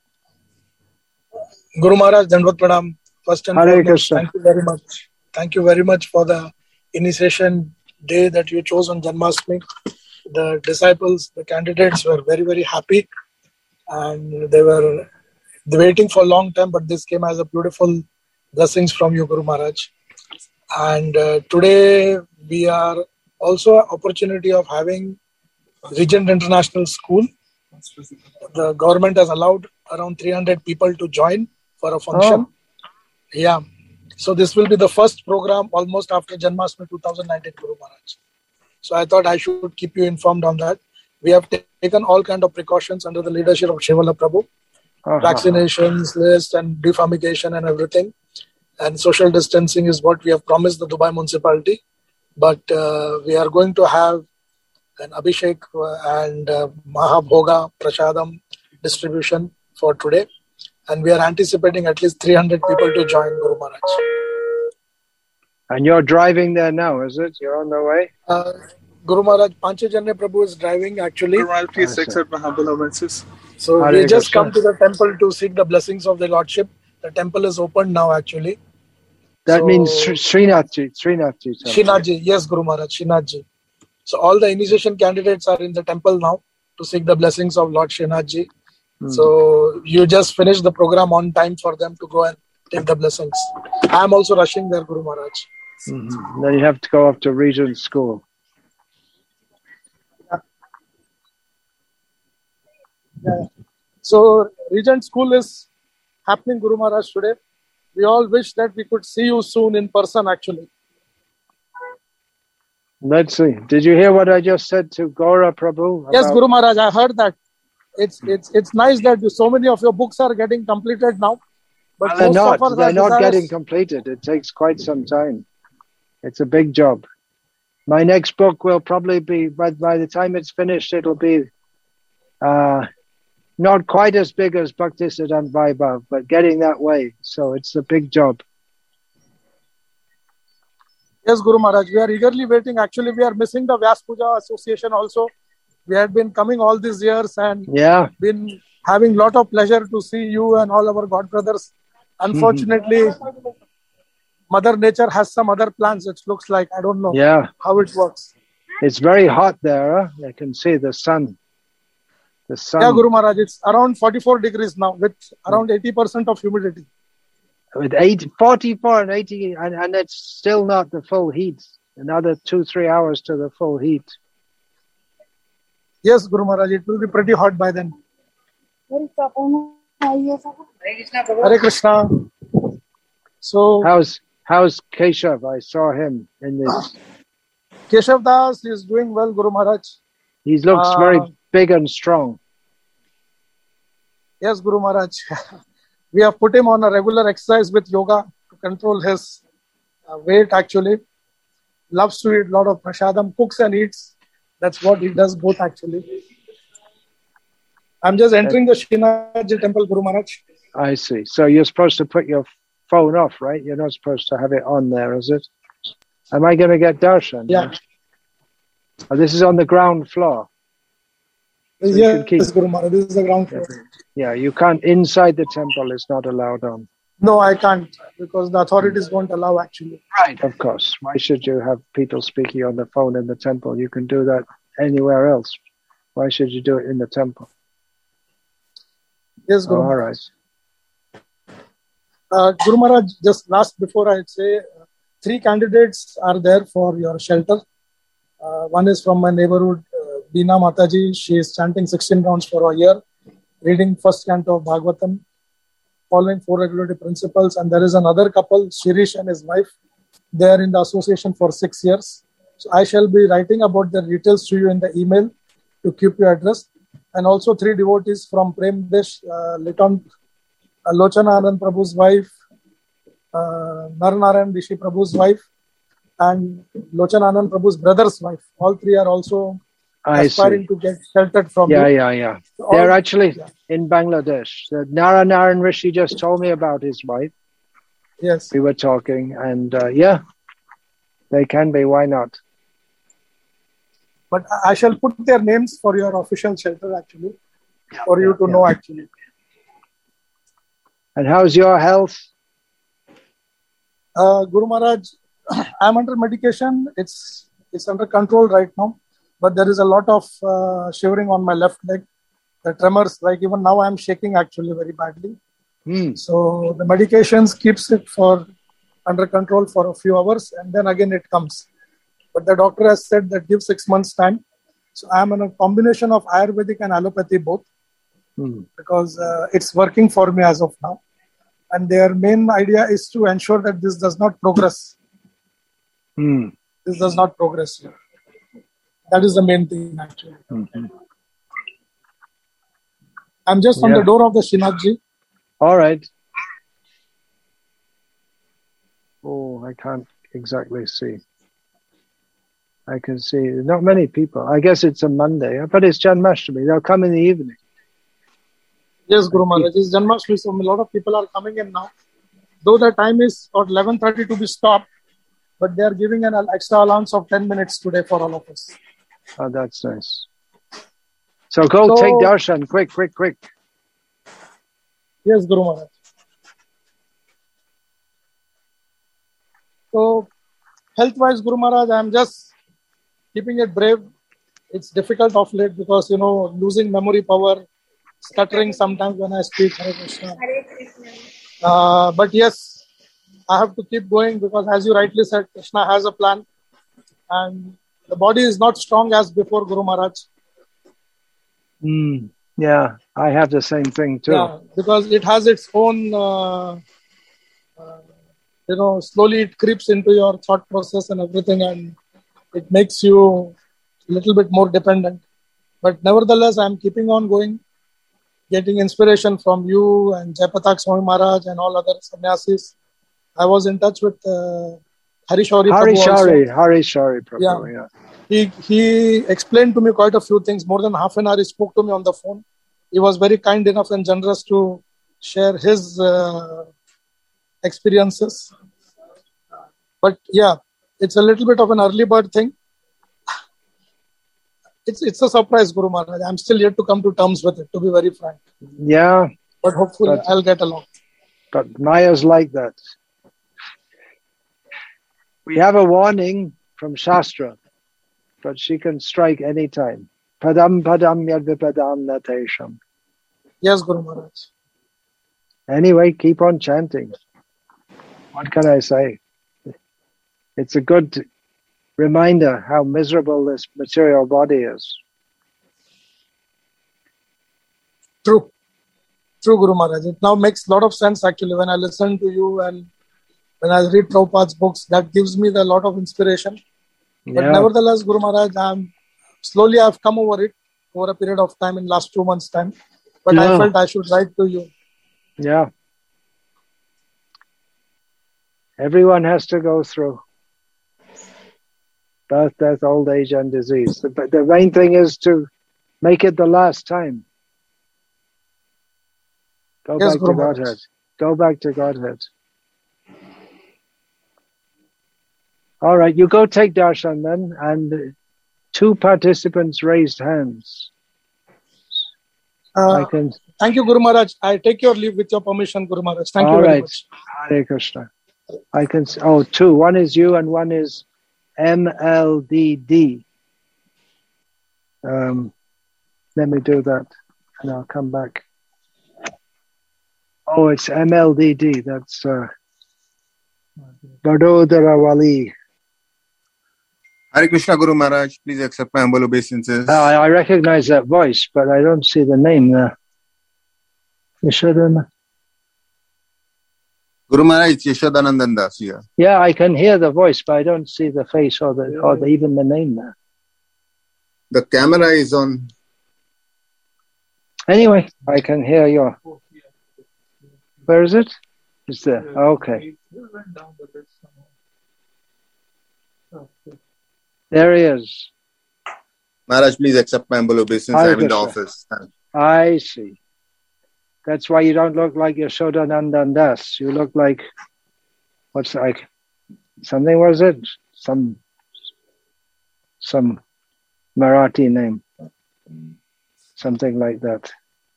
Guru Maharaj, Dandavat Pranam. First and Hare foremost, Krishna. thank you very much. Thank you very much for the initiation day that you chose on Janmashtami. The disciples, the candidates were very, very happy. And they were waiting for a long time, but this came as a beautiful blessings from you, Guru Maharaj. And uh, today we are also an opportunity of having Regent International School. The government has allowed around three hundred people to join for a function. Oh. Yeah. So this will be the first program almost after Janmashtami twenty nineteen, Guru Maharaj. So I thought I should keep you informed on that. We have taken all kind of precautions under the leadership of Shivala Prabhu. Uh-huh. Vaccinations list and defumigation and everything. And social distancing is what we have promised the Dubai municipality. But uh, we are going to have an Abhishek and uh, Mahabhoga Prasadam distribution for today. And we are anticipating at least three hundred people to join, Guru Maharaj. And you're driving there now, is it? You're on the way? Uh, Guru Maharaj, Panchajanya Prabhu is driving actually. Guru Maharaj, please accept my humble obeisances. So Hare we just Krishna. come to the temple to seek the blessings of the Lordship. The temple is open now actually. That So- means Sri- Srinathji. Srinathji. Srinathji, yes, Guru Maharaj, Srinathji. So all the initiation candidates are in the temple now to seek the blessings of Lord Srinathji. Hmm. So you just finish the program on time for them to go and take the blessings. I am also rushing there, Guru Maharaj. Mhm. Then you have to go up to Regent School. Yeah. So Regent School is happening, Guru Maharaj, today. We all wish that we could see you soon in person actually. Let's see. Did you hear what I just said to Gaura Prabhu? Yes, about- Guru Maharaj, I heard that. It's it's it's nice that you, so many of your books are getting completed now. But They're most not. of us They're are not desirous- getting completed. It takes quite some time. It's a big job. My next book will probably be, by, by the time it's finished, it'll be uh, not quite as big as Bhaktisiddhanta Vaibhav, but getting that way. So it's a big job. Yes, Guru Maharaj, we are eagerly waiting. Actually, we are missing the Vyas Puja Association also. We had been coming all these years and Yeah. been having lot of pleasure to see you and all our God brothers. Unfortunately, Mother Nature has some other plans. It looks like, I don't know Yeah. how it works. It's very hot there. Huh? I can see the sun. The sun. Yeah, Guru Maharaj, it's around forty-four degrees now with around eighty percent of humidity. With eight, forty-four and eighty, and, and it's still not the full heat. Another two, three hours to the full heat. Yes, Guru Maharaj, it will be pretty hot by then. Hare Krishna. So, how's how's Keshav? I saw him in this. Keshav Das is doing well, Guru Maharaj. He looks Uh, very big and strong. Yes, Guru Maharaj. We have put him on a regular exercise with yoga to control his uh, weight actually. Loves to eat a lot of prasadam, cooks and eats. That's what he does both actually. I'm just entering the Srinathji temple, Guru Maharaj. I see. So you're supposed to put your phone off, right? You're not supposed to have it on there, is it? Am I going to get darshan? Yeah. Oh, this is on the ground floor. So you Yes, can keep- Guru Maharaj. This is the ground floor. Yeah, you can't, inside the temple, it's not allowed on. No, I can't because the authorities won't allow actually. Right. Of course. Why should you have people speaking on the phone in the temple? You can do that anywhere else. Why should you do it in the temple? Yes, Oh, Guru all Maharaj. right. Uh, Guru Maharaj, just last before I say, uh, three candidates are there for your shelter. Uh, one is from my neighborhood, uh, Beena Mataji. She is chanting sixteen rounds for a year, reading first canto of Bhagavatam, following four regulative principles. And there is another couple, Shirish and his wife. They are in the association for six years. So I shall be writing about their details to you in the email to keep your address. And also three devotees from Prem Desh, uh, Liton, uh, Lochana Anand Prabhu's wife, uh, Narnarayan Rishi Prabhu's wife, and Lochana Anand Prabhu's brother's wife. All three are also I aspiring see. to get sheltered from Yeah, you. yeah, yeah. So all- They're actually in Bangladesh. The Naranaran Rishi just told me about his wife. Yes. We were talking, and uh, yeah, they can be. Why not? But I- I shall put their names for your official shelter actually, for you to know actually. And how's your health? Uh, Guru Maharaj, I'm under medication. It's it's under control right now, but there is a lot of uh, shivering on my left leg. The tremors, like even now, I'm shaking actually very badly. Hmm. So the medications keeps it for under control for a few hours, and then again it comes. But the doctor has said that give six months time. So I'm in a combination of Ayurvedic and allopathy both, Hmm. because uh, it's working for me as of now. And their main idea is to ensure that this does not progress. Hmm. This does not progress here. That is the main thing actually. Mhm. I'm just on Yeah. the door of the Srinathji. All right. Oh, I can't exactly see. I can see not many people. I guess it's a Monday, but it's Janmashtami. They'll come in the evening. Yes, Guru Maharaj. It's Janmashtami, so a lot of people are coming in now. Though the time is at eleven thirty to be stopped, but they are giving an extra allowance of ten minutes today for all of us. Oh, that's nice. So go So- take darshan, quick, quick, quick. Yes, Guru Maharaj. So, health-wise, Guru Maharaj, I'm just keeping it brave. It's difficult of late because, you know, losing memory power, stuttering sometimes when I speak. Hare Krishna. Uh, but yes, I have to keep going because, as you rightly said, Krishna has a plan, and the body is not strong as before, Guru Maharaj. Mm, yeah, I have the same thing too. Yeah, because it has its own, uh, uh, you know, slowly it creeps into your thought process and everything, and it makes you a little bit more dependent. But nevertheless, I'm keeping on going, getting inspiration from you and Jayapatak Swami Maharaj and all other sannyasis. I was in touch with uh, Hari Shauri Hari Prabhu Shari, also. Hari Shari Prabhu, Yeah. yeah. He, he explained to me quite a few things. More than half an hour he spoke to me on the phone. He was very kind enough and generous to share his uh, experiences. But yeah, it's a little bit of an early bird thing. It's it's a surprise, Guru Maharaj. I'm still yet to come to terms with it, to be very frank. Yeah, But hopefully But- I'll get along. but Maya's like that. We have a warning from Shastra, but she can strike any time. Padam padam yadvipadam natesham. Yes, Guru Maharaj. Anyway, keep on chanting. What can I say? It's a good reminder how miserable this material body is. True. True, Guru Maharaj. It now makes a lot of sense actually when I listen to you and when I read Prabhupada's books. That gives me a lot of inspiration. But Yeah. nevertheless, Guru Maharaj, I'm, slowly I've come over it over a period of time in last two months' time. But I Yeah. felt I should write to you. Yeah. Everyone has to go through birth, death, old age, and disease. But the main thing is to make it the last time. Go Yes, back Guru to Maharaj. Godhead. Go back to Godhead. All right, you go take darshan then, and two participants raised hands. Uh, I can. Thank you, Guru Maharaj. I take your leave with your permission, Guru Maharaj. Thank All you very right. much. Hare Krishna. I can. s- Oh, two. One is you, and one is M L D D. Um, let me do that, and I'll come back. Oh, it's M L D D. That's uh, Vadodara Wali. Hare Krishna Guru Maharaj, please accept my humble obeisances. Uh, I I recognize that voice, but I don't see the name there. Yashodhana. Guru Maharaj, it's Yashodanandan Das here. Yeah, I can hear the voice, but I don't see the face or the or the, even the name there. The camera is on. Anyway, I can hear your. Where is it? It's there. Okay. There he is. Maharaj, please accept my humble obeisance. Hare I'm in the Krishna. office. I see. That's why you don't look like Yashodanandan Das. You look like, what's like, something was it? Some, some Marathi name. Something like that.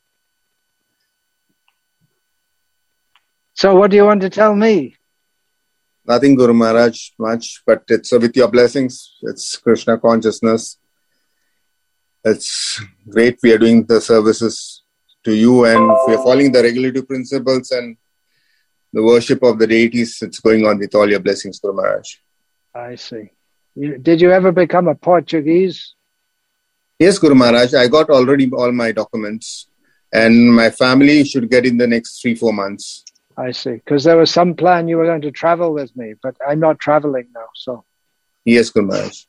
So what do you want to tell me? Nothing, Guru Maharaj, much, but it's uh, with your blessings. It's Krishna consciousness. It's great we are doing the services to you, and we are following the regulative principles and the worship of the deities. It's going on with all your blessings, Guru Maharaj. I see. You, did you ever become a Portuguese? Yes, Guru Maharaj, I got already all my documents, and my family should get in the next three, four months. I see. Because there was some plan you were going to travel with me, but I'm not traveling now, so. Yes, Guru Maharaj.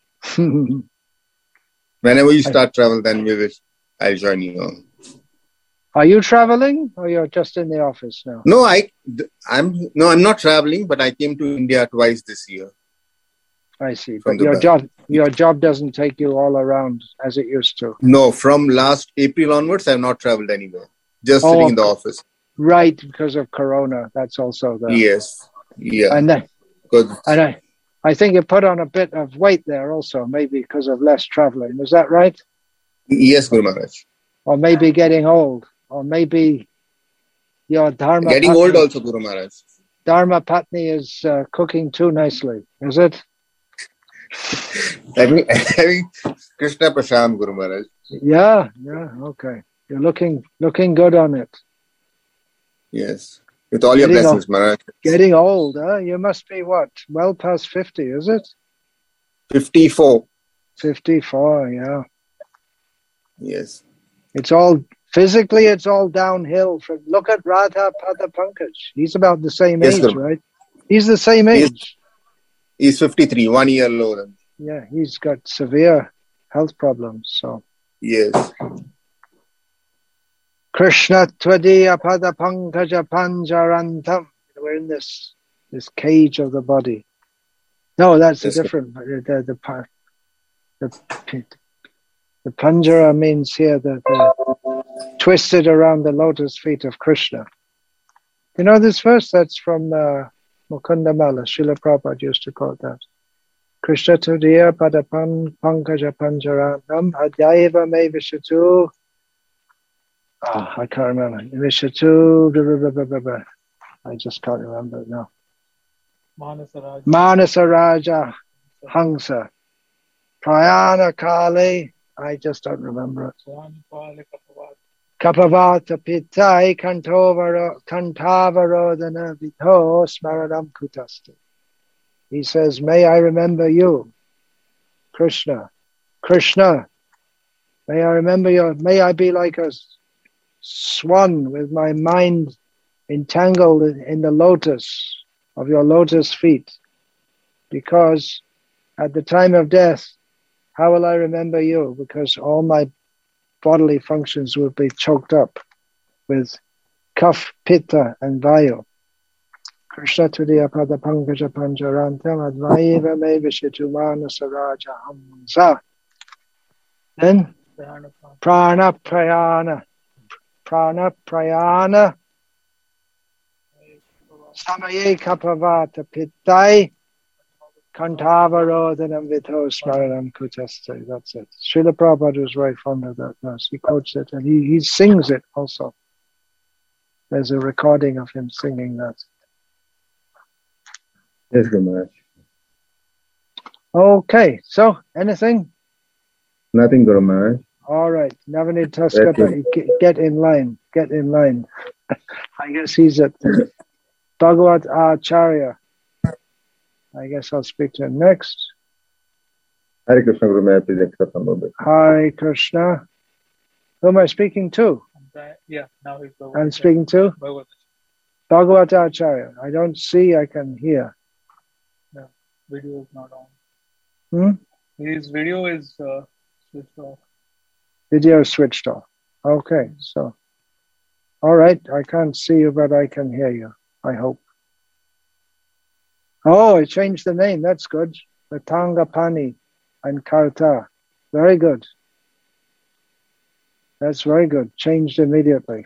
Whenever you start travel, then we will. I'll join you. Are you traveling, or you're just in the office now? No, I, I'm no, I'm not traveling, but I came to India twice this year. I see. From But your Dubai. job, your job doesn't take you all around as it used to. No, from last April onwards, I've not traveled anywhere. Just Oh, sitting in the okay. office. Right, because of Corona. That's also there. Yes, yeah. And then, Good. and I, I think you put on a bit of weight there also, maybe because of less traveling. Is that right? Yes, Guru Maharaj. Or maybe getting old, or maybe your Dharma Getting Patni, old also, Guru Maharaj. Dharma Patni is uh, cooking too nicely. Is it? Having, having Krishna Prasham, Guru Maharaj. Yeah, yeah. Okay, you're looking looking good on it. Yes. With all your Getting blessings, old. Maharaj. Getting old, huh? You must be what? Well past fifty, is it? fifty-four. Fifty-four. Yeah. Yes. It's all physically. It's all downhill. From look at Radha Pada Pankaj. He's about the same Yes, age, Guru. right? He's the same He age. is- He's fifty-three, one year lower. Yeah, he's got severe health problems. So Yes. Krishna Tvadiya Pada Pankaja Panjarantam. We're in this this cage of the body. No, that's Yes, a different. The the the, pa- the, the Panjara means here the, the twisted around the lotus feet of Krishna. You know this verse? That's from uh, Mukundamala. Srila Prabhupada used to quote that. Krishna Tudya Padapan Pankaja Panjaranam Adyaiva Me Vishatu. Oh, I can't remember. Vishatu. Blah, blah, blah, blah, blah, blah. I just can't remember it now. Manasaraja. Manasaraja Hangsa. Prayana Kali, I just don't remember it. Kapavata Pitai Kantavarodana Vitho Smaradam Kutasti. He says, may I remember you, Krishna. Krishna, may I remember you. May I be like a swan with my mind entangled in the lotus of your lotus feet. Because at the time of death, how will I remember you? Because all my bodily functions will be choked up with kapha, pitta, and vayu. Krishna Tudiya Pada Pankaja Pancharantam Advaiva Me Vishitumana Saraja Hamsa. Then Prana Prayana. Prana Prayana. Samaye Kapavata Pittai. Kantavarodhanam Vitho Smaranam Kutaste. That's it. Srila Prabhupada was very fond of that verse. He quotes it and he, he sings it also. There's a recording of him singing that. Yes, Guru Maharaj. Okay, so anything? Nothing, Guru Maharaj. All right, Navani Taskapa, get in line, get in line. I guess he's at Bhagavat Acharya. I guess I'll speak to him next. Hare Krishna, Guru Maharaj, please accept a little bit. Hare Krishna. Who am I speaking to? Yeah, now he's Bhagavat. I'm speaking to? Bhagavat. Bhagavat Acharya. I don't see, I can hear. No, video is not on. Hmm? His video is uh, switched off. Video switched off. Okay, so. All right, I can't see you, but I can hear you, I hope. Oh, I changed the name. That's good. Vatangapani and Karta. Very good. That's very good. Changed immediately.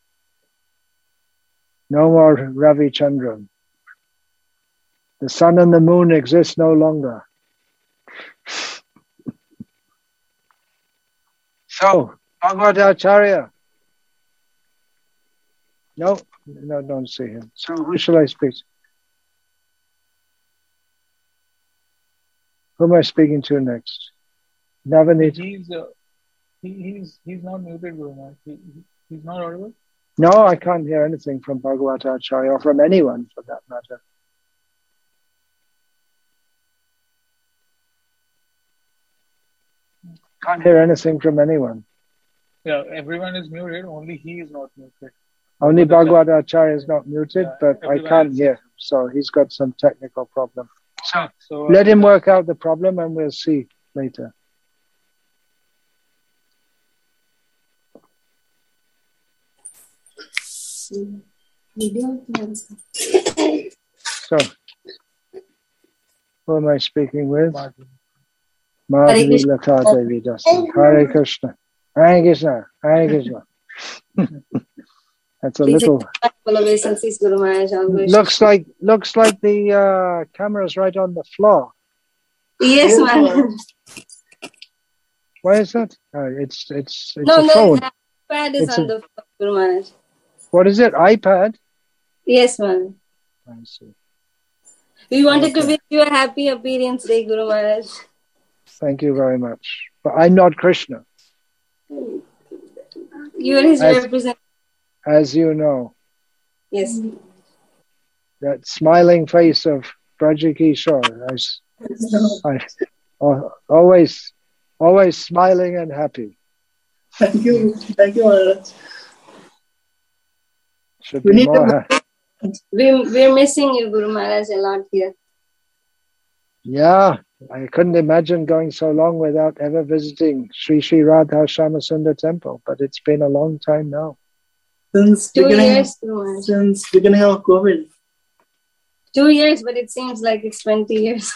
No more Ravi Chandran. The sun and the moon exist no longer. So, Bhagavad Acharya. No, no, don't see him. So who shall I speak to? Who am I speaking to next? Navani. He's uh, he, he's he's not muted, Guru Maharaj. He, he's not audible. No, I can't hear anything from Bhagavad Acharya or from anyone for that matter. Can't hear anything from anyone. Yeah, everyone is muted. Only he is not muted. Only Bhagavad Acharya is not muted, Yeah, but I everyone can't else hear him. So he's got some technical problem. So So let him work out the problem and we'll see later. So, who am I speaking with? Madhavi Lata Devi Dasi. Hare Krishna. Hare Krishna. Hare Krishna. That's a little. Looks like looks like the uh, camera's right on the floor. Yes, ma'am. Why is that? Oh, it's it's it's No, a no, phone. the iPad is It's on a- the floor, Guru Maharaj. What is it? iPad? Yes, ma'am. I see. We wanted to Okay. wish you a happy appearance day, Guru Maharaj. Thank you very much. But I'm not Krishna, You are his As- representative. as you know. Yes. That smiling face of Brajakishore. I, s- I al- always, always smiling and happy. Thank you. Thank you, Maharaj. Should We be need more. to- Ha- We, we're missing you, Guru Maharaj, a lot here. yeah, I couldn't imagine going so long without ever visiting Sri Sri Radha Shamasundar Temple, but it's been a long time now. Since Two beginning, years, Guru Maharaj. since beginning of COVID. Two years, but it seems like it's twenty years.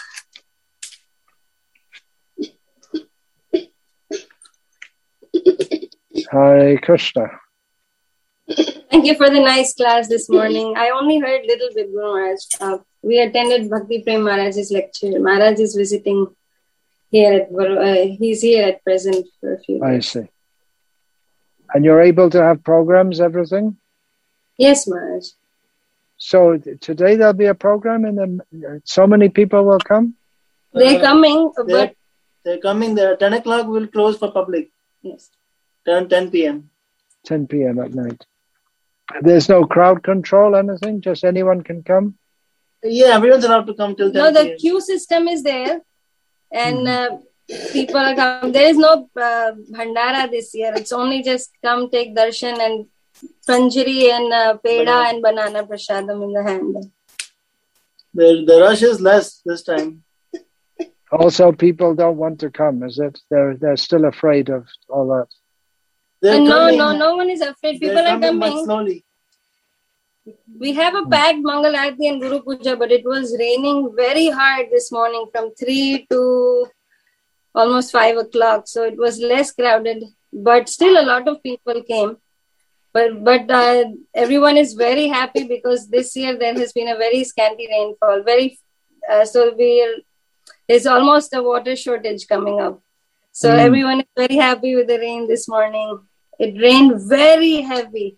Hare Krishna. Thank you for the nice class this morning. I only heard little bit, Guru Maharaj. Uh, we attended Bhakti Prem Maharaj's lecture. Maharaj is visiting here at Varu- uh, he's here at present for a few I days. see. And you're able to have programs, everything? Yes, Maharaj. So today there'll be a program, and then so many people will come. They're coming, They're, but they're coming there. ten o'clock will close for public. yes. ten p.m. ten p.m. at night. There's no crowd control, anything. Just anyone can come. Yeah, everyone's allowed to come till ten No, the p.m. queue system is there, and uh, people are coming. There is no uh, bhandara this year. It's only just come take darshan and panjiri and uh, peda and banana prasadam in the hand. The, the rush is less this time. Also, people don't want to come, is it? They're they're still afraid of all that. They're no, coming, no, no one is afraid. People they're are coming much coming. slowly. We have a packed Mangal Aarti and Guru Puja, but it was raining very hard this morning from three to almost five o'clock. So it was less crowded, but still a lot of people came. But but uh, everyone is very happy because this year there has been a very scanty rainfall. Very uh, so we there's almost a water shortage coming up. So Mm. everyone is very happy with the rain this morning. It rained very heavy.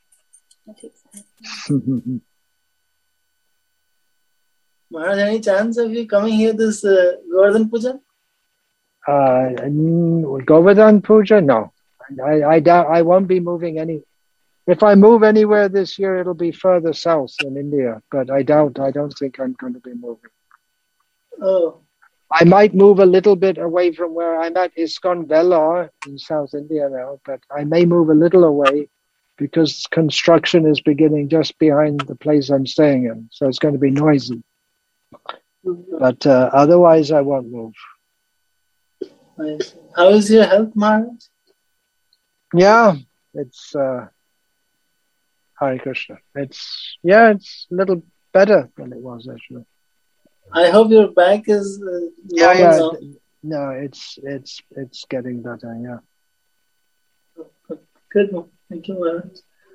Maharaj, any chance of you coming here this uh, Govardhan Puja? Uh, mm, Govardhan Puja? No, I, I doubt. I won't be moving any. If I move anywhere this year, it'll be further south in India. But I doubt. I don't think I'm going to be moving. Oh, I might move a little bit away from where I'm at ISKCON Vellore in South India now, but I may move a little away because construction is beginning just behind the place I'm staying in. So it's going to be noisy. But uh, otherwise, I won't move. I see. How is your health, Maharaj? Yeah, it's uh, Hare Krishna. It's, yeah, it's a little better than it was actually. I hope your back is uh, Yeah, normal yeah. now. No, it's it's it's getting better. Yeah. Good. Thank you, Maharaj.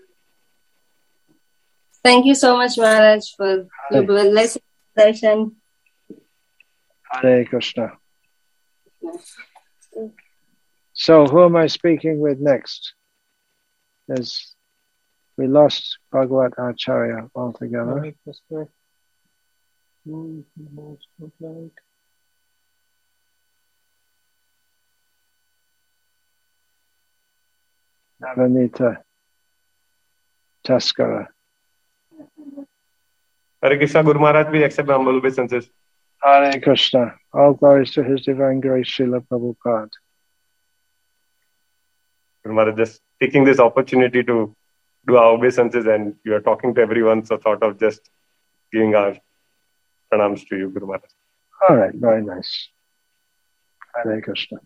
Thank you so much, Maharaj, for your blessing session. Hare Krishna. So, who am I speaking with next? There's, we lost Bhagavad Acharya altogether. Navanita Taskara. Hare Krishna, Guru Maharaj, please accept my humble obeisances. Hare Krishna. All glories to His Divine Grace, Srila Prabhupada. Guru Maharaj, just taking this opportunity to do our obeisances, and you are talking to everyone, so thought of just giving our pranams to you, Guru Maharaj. All right, very nice. Hare Krishna.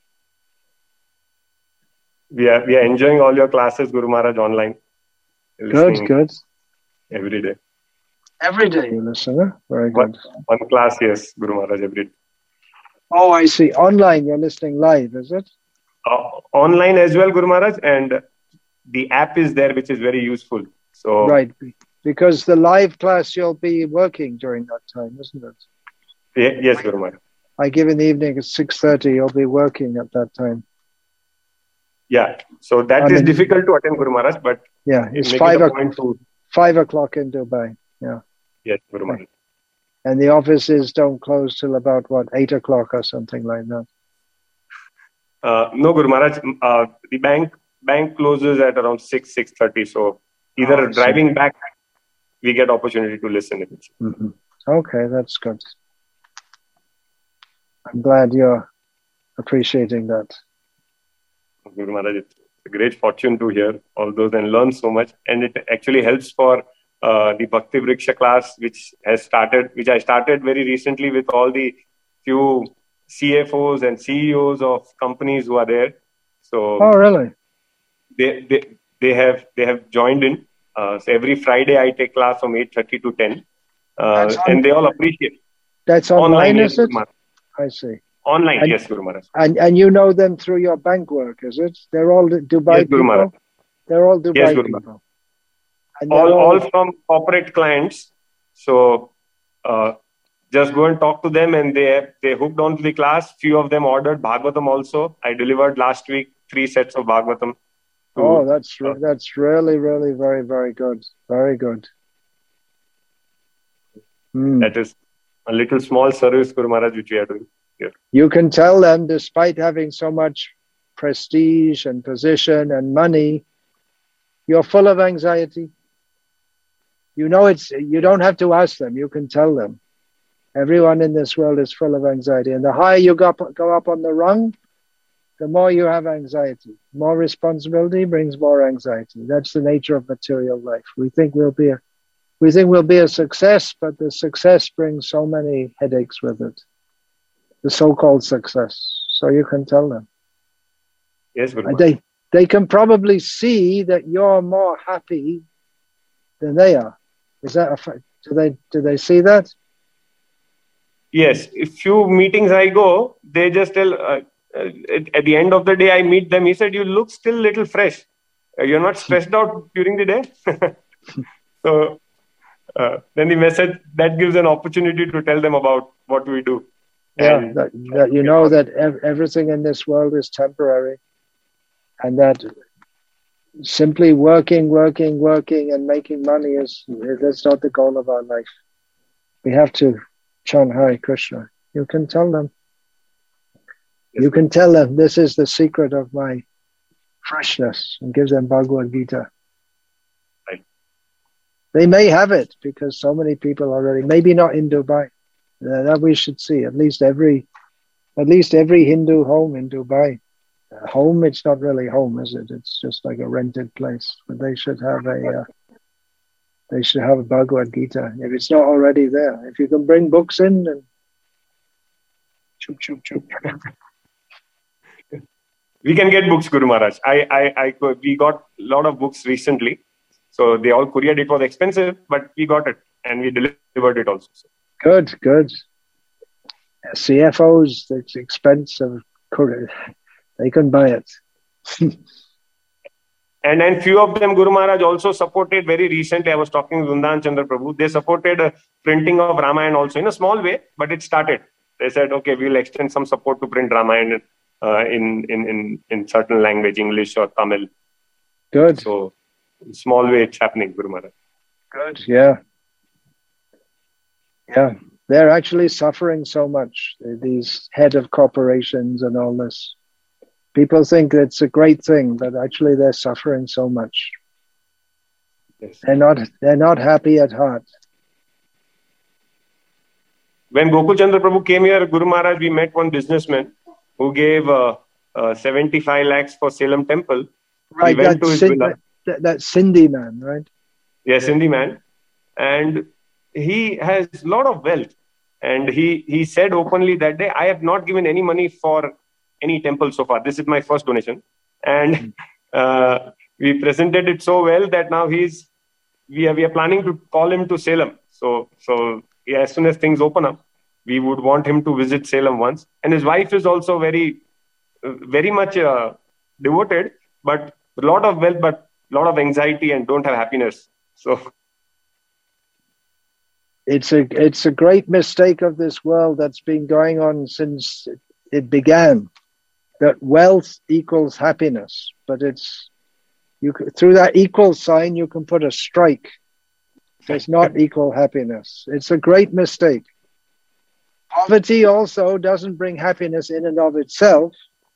We are we are enjoying all your classes, Guru Maharaj, online. Good, Listening good. every day. Every day you listen, huh? Very One, good. one class, yes, Guru Maharaj, every day. Oh, I see. Online, you're listening live, is it? Uh, online as well, Guru Maharaj, and the app is there, which is very useful. So Right. Because the live class, you'll be working during that time, isn't it? ye- yes, Guru Maharaj. I give in the evening at six thirty, you'll be working at that time. Yeah, so that I is mean- difficult to attend, Guru Maharaj, but Yeah, it's make five, it a o- point to five o'clock in Dubai. Yeah. yes, Guru Maharaj. And the offices don't close till about, what, eight o'clock or something like that. Uh, no, Guru Maharaj, uh, the bank bank closes at around six six thirty. So either Oh, I see. driving back, we get opportunity to listen. hmm Okay, that's good. I'm glad you're appreciating that. Guru Maharaj, it's a great fortune to hear all those and learn so much, and it actually helps for uh, the Bhakti Vriksha class, which has started, which I started very recently with all the few C F Os and C E Os of companies who are there. So Oh, really? they they they have they have joined in. Uh, so every Friday I take class from eight thirty to ten, uh, That's on- and they all appreciate. That's online, yes, is it? Guru Maharaj. I see. Online, And- yes, Guru Maharaj. And and you know them through your bank work, is it? They're all Dubai Yes, Guru Maharaj. people? They're all Dubai Yes, Guru people. Maharaj. And they're all, all from corporate clients. So uh, just go and talk to them, and they have, they hooked onto the class. Few of them ordered Bhagavatam also. I delivered last week three sets of Bhagavatam. to- Oh, that's re- that's really, really very, very good. Very good. Mm. That is a little small service, Guru Maharaj, which we are doing here. You can tell them, despite having so much prestige and position and money, you're full of anxiety. You know, it's, you don't have to ask them, you can tell them. Everyone in this world is full of anxiety. And the higher you go up, go up on the rung, the more you have anxiety. More responsibility brings more anxiety. That's the nature of material life. We think we'll be a, we think we'll be a success, but the success brings so many headaches with it. The so-called success. So you can tell them. Yes, Guru Maharaj. They, they can probably see that you're more happy than they are. Is that a fact? Do they, do they see that? Yes. A few meetings I go, they just tell, uh, uh, at, at the end of the day, I meet them. He said, you look still a little fresh. Uh, you're not stressed out during the day. So uh, then the message, that gives an opportunity to tell them about what we do. Yeah, And that, that you know that ev- everything in this world is temporary. And that simply working, working, working and making money is, that's not the goal of our life. We have to chant Hare Krishna. You can tell them. You can tell them this is the secret of my freshness, and give them Bhagavad Gita. Right. They may have it because so many people already, maybe not in Dubai. Uh, that we should see. At least every, at least every Hindu home in Dubai. Uh, home, it's not really home, is it? It's just like a rented place. But they should have a, uh, they should have a Bhagavad Gita. If it's not already there, if you can bring books in, and choop choop choop. We can get books, Guru Maharaj. I, I, I, we got a lot of books recently. So they all couriered. It was expensive, but we got it and we delivered it also. So. Good, good. C F Os, it's expensive. They can buy it. And then few of them, Guru Maharaj also supported very recently. I was talking with Vrindavan Chandra Prabhu. They supported a printing of Ramayana also in a small way, but it started. They said, okay, we'll extend some support to print Ramayana uh, in, in, in, in certain language, English or Tamil. Good. So, small way it's happening, Guru Maharaj. Good, yeah. Yeah, they're actually suffering so much, these head of corporations and all this. People think it's a great thing, but actually they're suffering so much. Yes. They're not, they're not happy at heart. When Gokul Chandra Prabhu came here, Guru Maharaj, we met one businessman who gave uh, uh, seventy-five lakhs for Salem temple. Right, we went that, to his Sin- villa. that, that Sindhi man, right? Yes, Sindhi man. And he has a lot of wealth. And he, he said openly that day, I have not given any money for any temple so far. This is my first donation. And uh, we presented it so well that now he's, we are, we are planning to call him to Salem. So, so yeah, as soon as things open up, we would want him to visit Salem once. And his wife is also very, uh, very much uh, devoted, but a lot of wealth, but a lot of anxiety and don't have happiness. So it's a it's a great mistake of this world that's been going on since it began. That wealth equals happiness, but it's you through that equal sign you can put a strike. Does not equal happiness. It's a great mistake. Poverty also doesn't bring happiness in and of itself,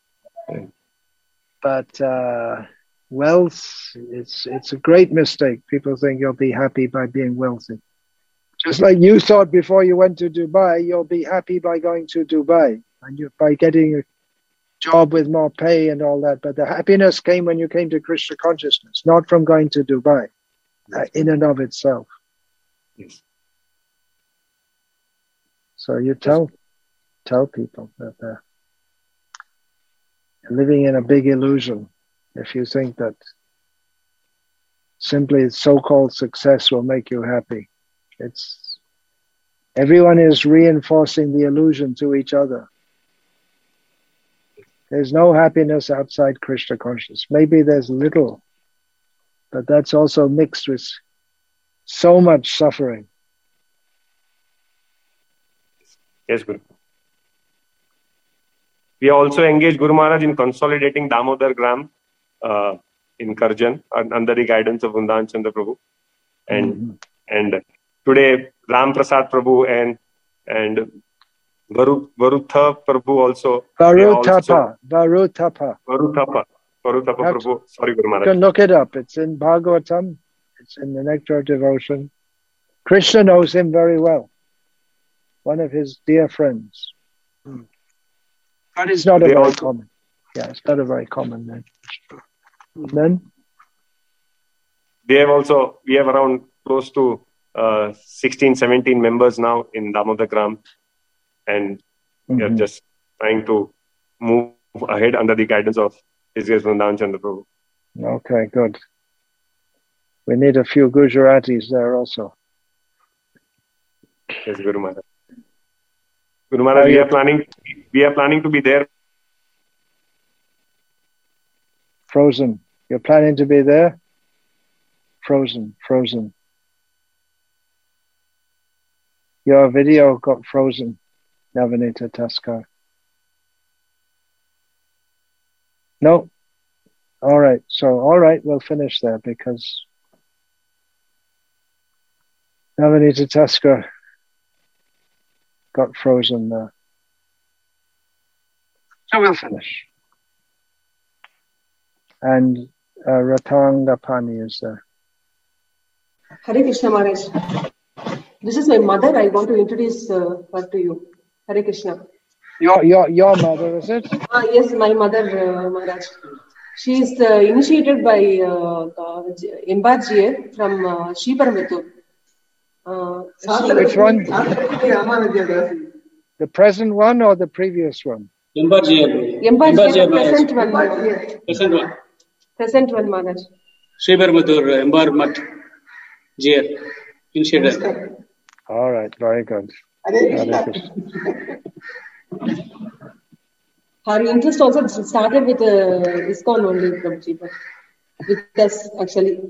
but uh, wealth, it's it's a great mistake. People think you'll be happy by being wealthy. Just like you thought before you went to Dubai, you'll be happy by going to Dubai and you, by getting a job with more pay and all that. But the happiness came when you came to Krishna consciousness, not from going to Dubai uh, in and of itself. Yes. So you tell tell people that they're living in a big illusion if you think that simply so-called success will make you happy. It's everyone is reinforcing the illusion to each other. There's no happiness outside Krishna consciousness. Maybe there's little, but that's also mixed with so much suffering. Yes, Guru. We also engaged Guru Maharaj in consolidating Damodar Gram uh, in Karjan under the guidance of Vrindavan Chandra Prabhu. And, mm-hmm. and today Ram Prasad Prabhu and and Varu, Varutha Prabhu also. Varutapa. Varutapa. Varutapa. Varutapa That's- Prabhu. Sorry, Guru You Maharaj. can look it up. It's in Bhagavatam. It's in the Nectar of Devotion. Krishna knows him very well. One of his dear friends. But it's not a They very also- common. Yeah, it's not a very common name. Then They have also, we have around close to uh, sixteen, seventeen members now in Damodar Gram. And we are Mhm. just trying to move ahead under the guidance of His Grace Vrindavan Chandra Prabhu. okay, good. We need a few Gujaratis there also. Yes, Guru Maharaj. Guru Maharaj, Are we you- are planning, we are planning to be there. Frozen. You're planning to be there? Frozen, frozen. Your video got frozen, Navanita Taskar. No. All right. So, all right, we'll finish there because Navanita Taskar got frozen there. So we'll finish. And uh, Ratanga Pani is there. Hare Krishna Maharaj. This is my mother. I want to introduce uh, her to you. Hare Krishna. Your, your, your mother, is it? Ah, yes, my mother, uh, Maharaj. She is uh, initiated by uh, uh, Embadjie from uh, Shriparambattur. Uh, she- Which one? The present one or the previous one? Embadjie. Embadjie, the Embadjie Maharaj. present one. Maharaj. Present one. Present one, Maharaj. Shriparambattur Embar Mat Jier. Initiated. All right, very good. Hare Krishna. Her interest also started with uh, ISKCON only, Prabhuji, but with us actually.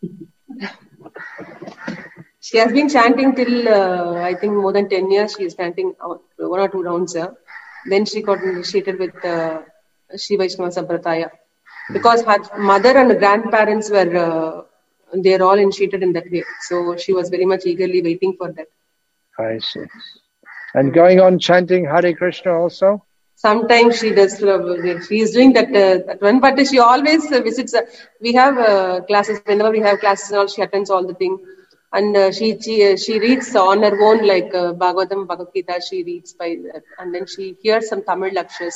She has been chanting till uh, I think more than ten years. She is chanting out one or two rounds. Uh. Then she got initiated with uh, Shri Vaishnava Sampradaya because her mother and grandparents were uh, they are all initiated in that way. So she was very much eagerly waiting for that. I see. And going on chanting Hare Krishna also? Sometimes she does. Uh, she is doing that, uh, that one, but she always uh, visits. Uh, we have uh, classes. Whenever we have classes, and all she attends all the thing, and uh, she she, uh, she reads on her own like uh, Bhagavatam, Bhagavad Gita. She reads by that, and then she hears some Tamil lectures.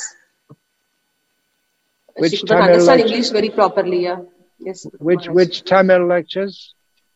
Which she couldn't Tamil understand lecture- English very properly. Yeah. Yes. Which which Tamil lectures?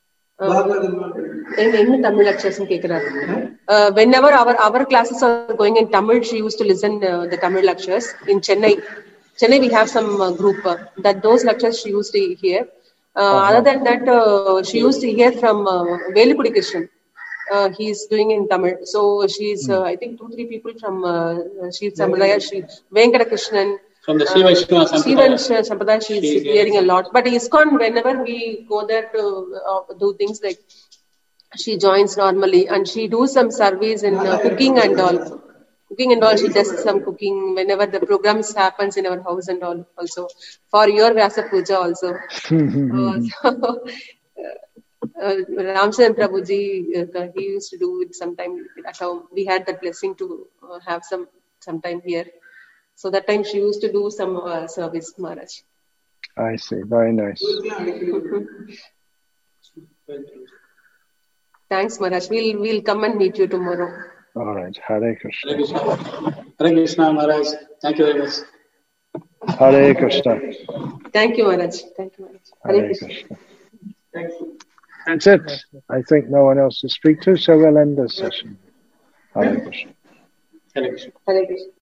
In in Tamil lectures in Kekara. Uh, whenever our our classes are going in Tamil, she used to listen uh, the Tamil lectures in Chennai. Chennai, we have some uh, group uh, that those lectures she used to hear. Uh, Uh-huh. Other than that, uh, she used to hear from uh, Velupudi Krishnan. Uh, he's doing in Tamil. So she's, uh, I think, two three people from uh, Shri Sampradaya, Shri Venkata Krishnan. From the Shri Vaishnava Shri Sampradaya. Vaishnava Sampradaya, she's She- hearing a lot. But ISKCON, whenever we go there to uh, do things like she joins normally and she do some surveys in uh, cooking and all. Cooking and all, she does some cooking whenever the programs happens in our house and all. Also for your Vyasa Puja also. Uh, so, uh, Ramcharan Prabhuji, uh, he used to do it sometime at home. We had that blessing to uh, have some sometime here. So that time she used to do some uh, service, Maharaj. I see. Very nice. Thanks, Maharaj. We'll we'll come and meet you tomorrow. All right. Hare Krishna. Hare Krishna. Hare Krishna Maharaj. Thank you very much. Hare Krishna. Thank you, Maharaj. Thank you, Maharaj. Hare Hare Krishna. Krishna. That's it. I think no one else to speak to, so we'll end this session. Hare Krishna. Hare Krishna. Hare Krishna.